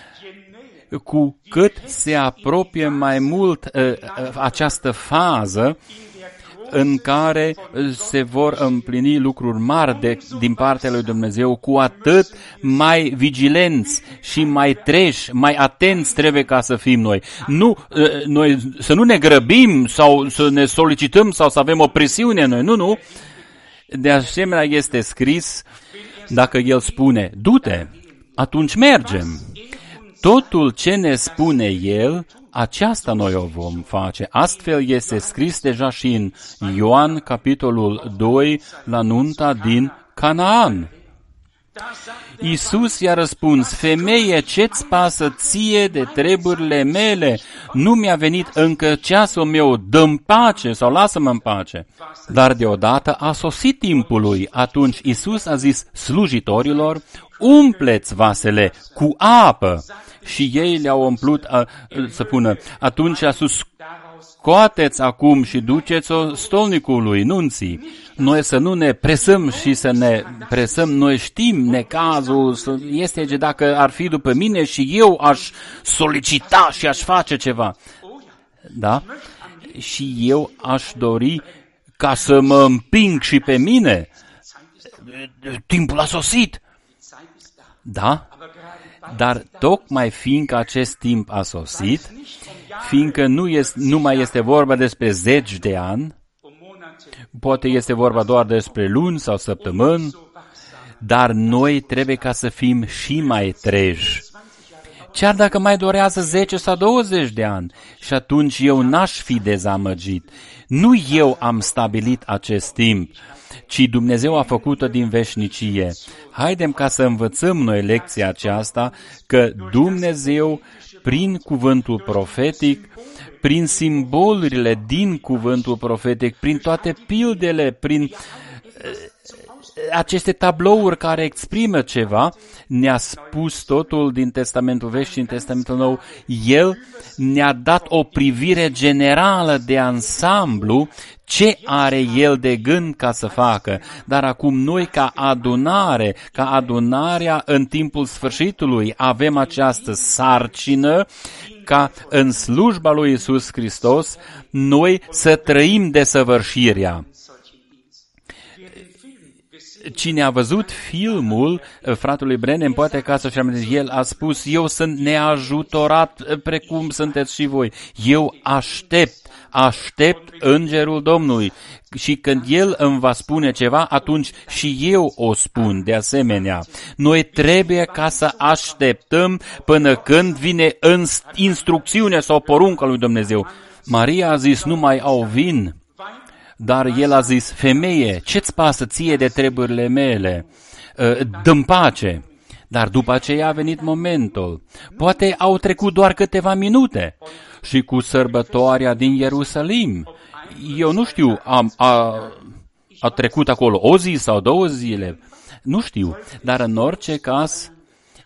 Cu cât se apropie mai mult uh, această fază în care se vor împlini lucruri mari de, din partea lui Dumnezeu, cu atât mai vigilenți și mai treși, mai atenți trebuie ca să fim noi. Nu, uh, noi să nu ne grăbim sau să ne solicităm sau să avem o presiune noi, nu, nu. De asemenea este scris, dacă El spune, du-te, atunci mergem. Totul ce ne spune El, aceasta noi o vom face. Astfel este scris deja și în Ioan, capitolul doi, la nunta din Canaan. Iisus i-a răspuns, femeie, ce-ți pasă ție de treburile mele? Nu mi-a venit încă ceasul meu, dă-mi pace sau lasă-mă în pace. Dar deodată a sosit timpul lui. Atunci Iisus a zis slujitorilor, umpleți vasele cu apă. Și ei le-au umplut, a, să pună, atunci a sus, scoateți acum și duceți-o stolnicului nunții. Noi să nu ne presăm și să ne presăm, noi știm necazul, este că dacă ar fi după mine și eu aș solicita și aș face ceva. Da? Și eu aș dori ca să mă împing și pe mine. Timpul a sosit. Da? Dar tocmai fiindcă acest timp a sosit, fiindcă nu, este, nu mai este vorba despre zeci de ani, poate este vorba doar despre luni sau săptămâni, dar noi trebuie ca să fim și mai treji. Chiar dacă mai durează zece sau douăzeci de ani, și atunci eu n-aș fi dezamăgit. Nu eu am stabilit acest timp, ci Dumnezeu a făcut-o din veșnicie. Haidem ca să învățăm noi lecția aceasta, că Dumnezeu, prin cuvântul profetic, prin simbolurile din cuvântul profetic, prin toate pildele, prin aceste tablouri care exprimă ceva, ne-a spus totul din Testamentul Vechi și din Testamentul Nou. El ne-a dat o privire generală de ansamblu, ce are El de gând ca să facă. Dar acum noi ca adunare, ca adunarea în timpul sfârșitului, avem această sarcină ca în slujba lui Iisus Hristos noi să trăim desăvârșirea. Cine a văzut filmul fratului Branham poate ca să-și amintească. El a spus, eu sunt neajutorat precum sunteți și voi. Eu aștept, aștept îngerul Domnului. Și când El îmi va spune ceva, atunci și eu o spun de asemenea. Noi trebuie ca să așteptăm până când vine instrucțiunea sau porunca lui Dumnezeu. Maria a zis, nu mai au vin. Dar el a zis, femeie, ce-ți pasă ție de treburile mele? Dă-mi pace. Dar după aceea a venit momentul. Poate au trecut doar câteva minute. Și cu sărbătoarea din Ierusalim, eu nu știu, a, a, a trecut acolo o zi sau două zile, nu știu, dar în orice caz,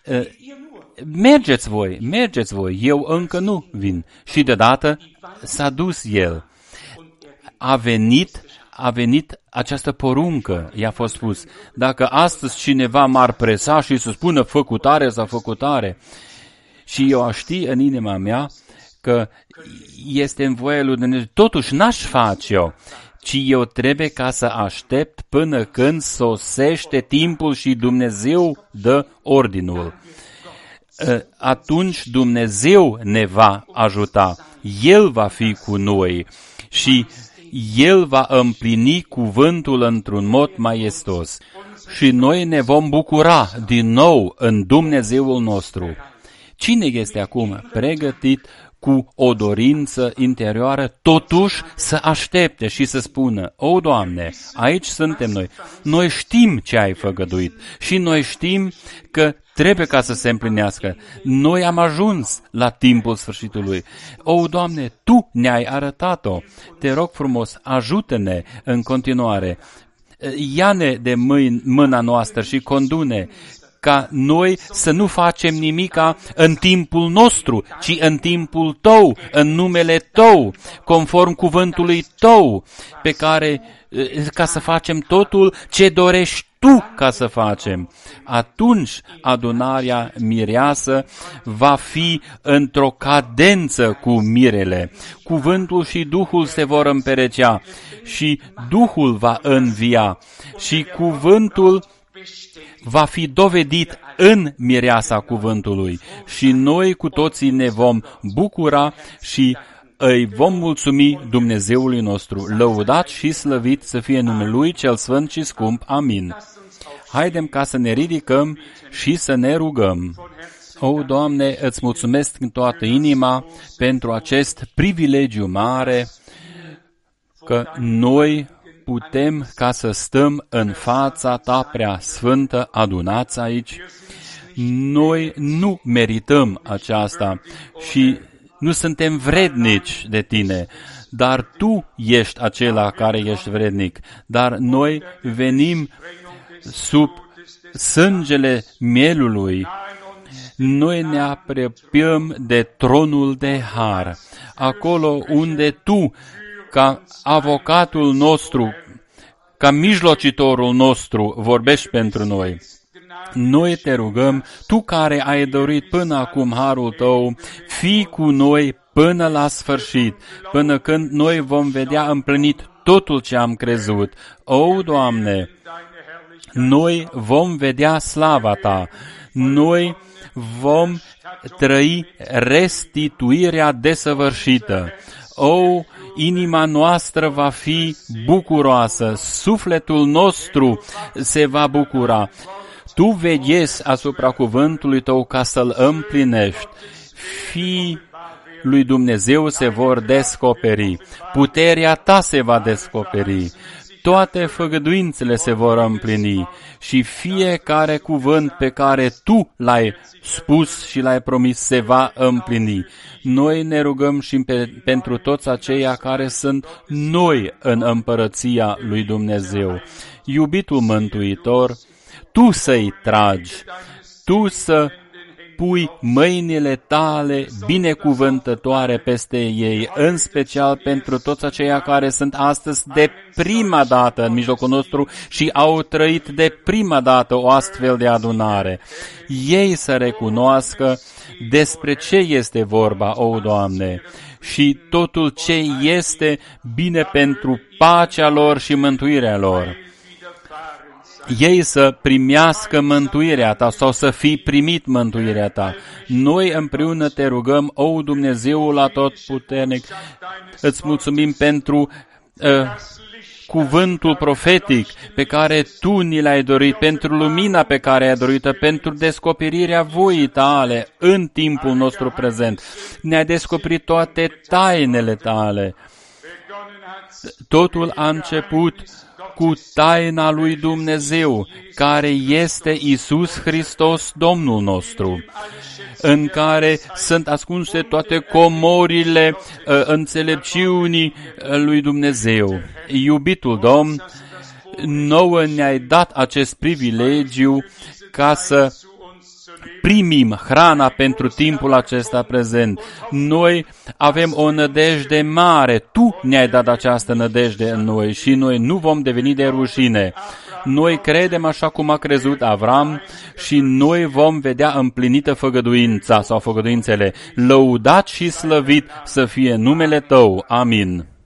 mergeți voi, mergeți voi, eu încă nu vin. Și deodată s-a dus el. A venit, a venit această poruncă, i-a fost spus. Dacă astăzi cineva m-ar presa și să spună făcutare sau făcutare, și eu aș ști în inima mea că este în voia lui Dumnezeu, totuși n-aș face-o, ci eu trebuie ca să aștept până când sosește timpul și Dumnezeu dă ordinul. Atunci Dumnezeu ne va ajuta, El va fi cu noi și El va împlini cuvântul într-un mod maestos și noi ne vom bucura din nou în Dumnezeul nostru. Cine este acum pregătit cu o dorință interioară, totuși să aștepte și să spună, o, Doamne, aici suntem noi. Noi știm ce ai făgăduit și noi știm că trebuie ca să se împlinească. Noi am ajuns la timpul sfârșitului. O, Doamne, Tu ne-ai arătat-o. Te rog frumos, ajută-ne în continuare. Ia-ne de mâini, mâna noastră și condune ca noi să nu facem nimica în timpul nostru, ci în timpul Tău, în numele Tău, conform cuvântului Tău, pe care, ca să facem totul ce dorești Tu ca să facem. Atunci adunarea mireasă va fi într-o cadență cu mirele. Cuvântul și Duhul se vor împerecea și Duhul va învia și cuvântul va fi dovedit în mireasa cuvântului și noi cu toții ne vom bucura și îi vom mulțumi Dumnezeului nostru. Lăudat și slăvit să fie numele Lui cel sfânt și scump. Amin. Haidem ca să ne ridicăm și să ne rugăm. O, Doamne, îți mulțumesc în toată inima pentru acest privilegiu mare că noi putem ca să stăm în fața Ta prea sfântă adunați aici. Noi nu merităm aceasta și nu suntem vrednici de Tine, dar Tu ești acela care ești vrednic. Dar noi venim sub sângele mielului. Noi ne apropiem de tronul de har, acolo unde Tu, ca avocatul nostru, ca mijlocitorul nostru, vorbești pentru noi. Noi te rugăm, Tu care ai dorit până acum harul Tău, fii cu noi până la sfârșit, până când noi vom vedea împlinit totul ce am crezut. O, Doamne, noi vom vedea slava Ta, noi vom trăi restituirea desăvârșită. O, inima noastră va fi bucuroasă, sufletul nostru se va bucura. Tu veghezi asupra cuvântului Tău ca să-l împlinești. Fii lui Dumnezeu se vor descoperi, puterea Ta se va descoperi, toate făgăduințele se vor împlini și fiecare cuvânt pe care Tu l-ai spus și l-ai promis se va împlini. Noi ne rugăm și pe, pentru toți aceia care sunt noi în împărăția lui Dumnezeu. Iubitul Mântuitor, Tu să-i tragi, Tu să pui mâinile Tale binecuvântătoare peste ei, în special pentru toți aceia care sunt astăzi de prima dată în mijlocul nostru și au trăit de prima dată o astfel de adunare. Ei să recunoască despre ce este vorba, o, Doamne, și totul ce este bine pentru pacea lor și mântuirea lor. ei să primească mântuirea ta sau să fi primit mântuirea ta. Noi împreună te rugăm, o Dumnezeul atotputernic, îți mulțumim pentru uh, cuvântul profetic pe care Tu ni l-ai dorit, pentru lumina pe care ai dorit-o, pentru descoperirea voii Tale în timpul nostru prezent. Ne-ai descoperit toate tainele Tale. Totul a început cu taina lui Dumnezeu, care este Iisus Hristos, Domnul nostru, în care sunt ascunse toate comorile uh, înțelepciunii lui Dumnezeu. Iubitul Domn, nouă ne-ai dat acest privilegiu ca să primim hrana pentru timpul acesta prezent. Noi avem o nădejde mare. Tu ne-ai dat această nădejde în noi și noi nu vom deveni de rușine. Noi credem așa cum a crezut Avram și noi vom vedea împlinită făgăduința sau făgăduințele. Lăudat și slăvit să fie numele Tău. Amin.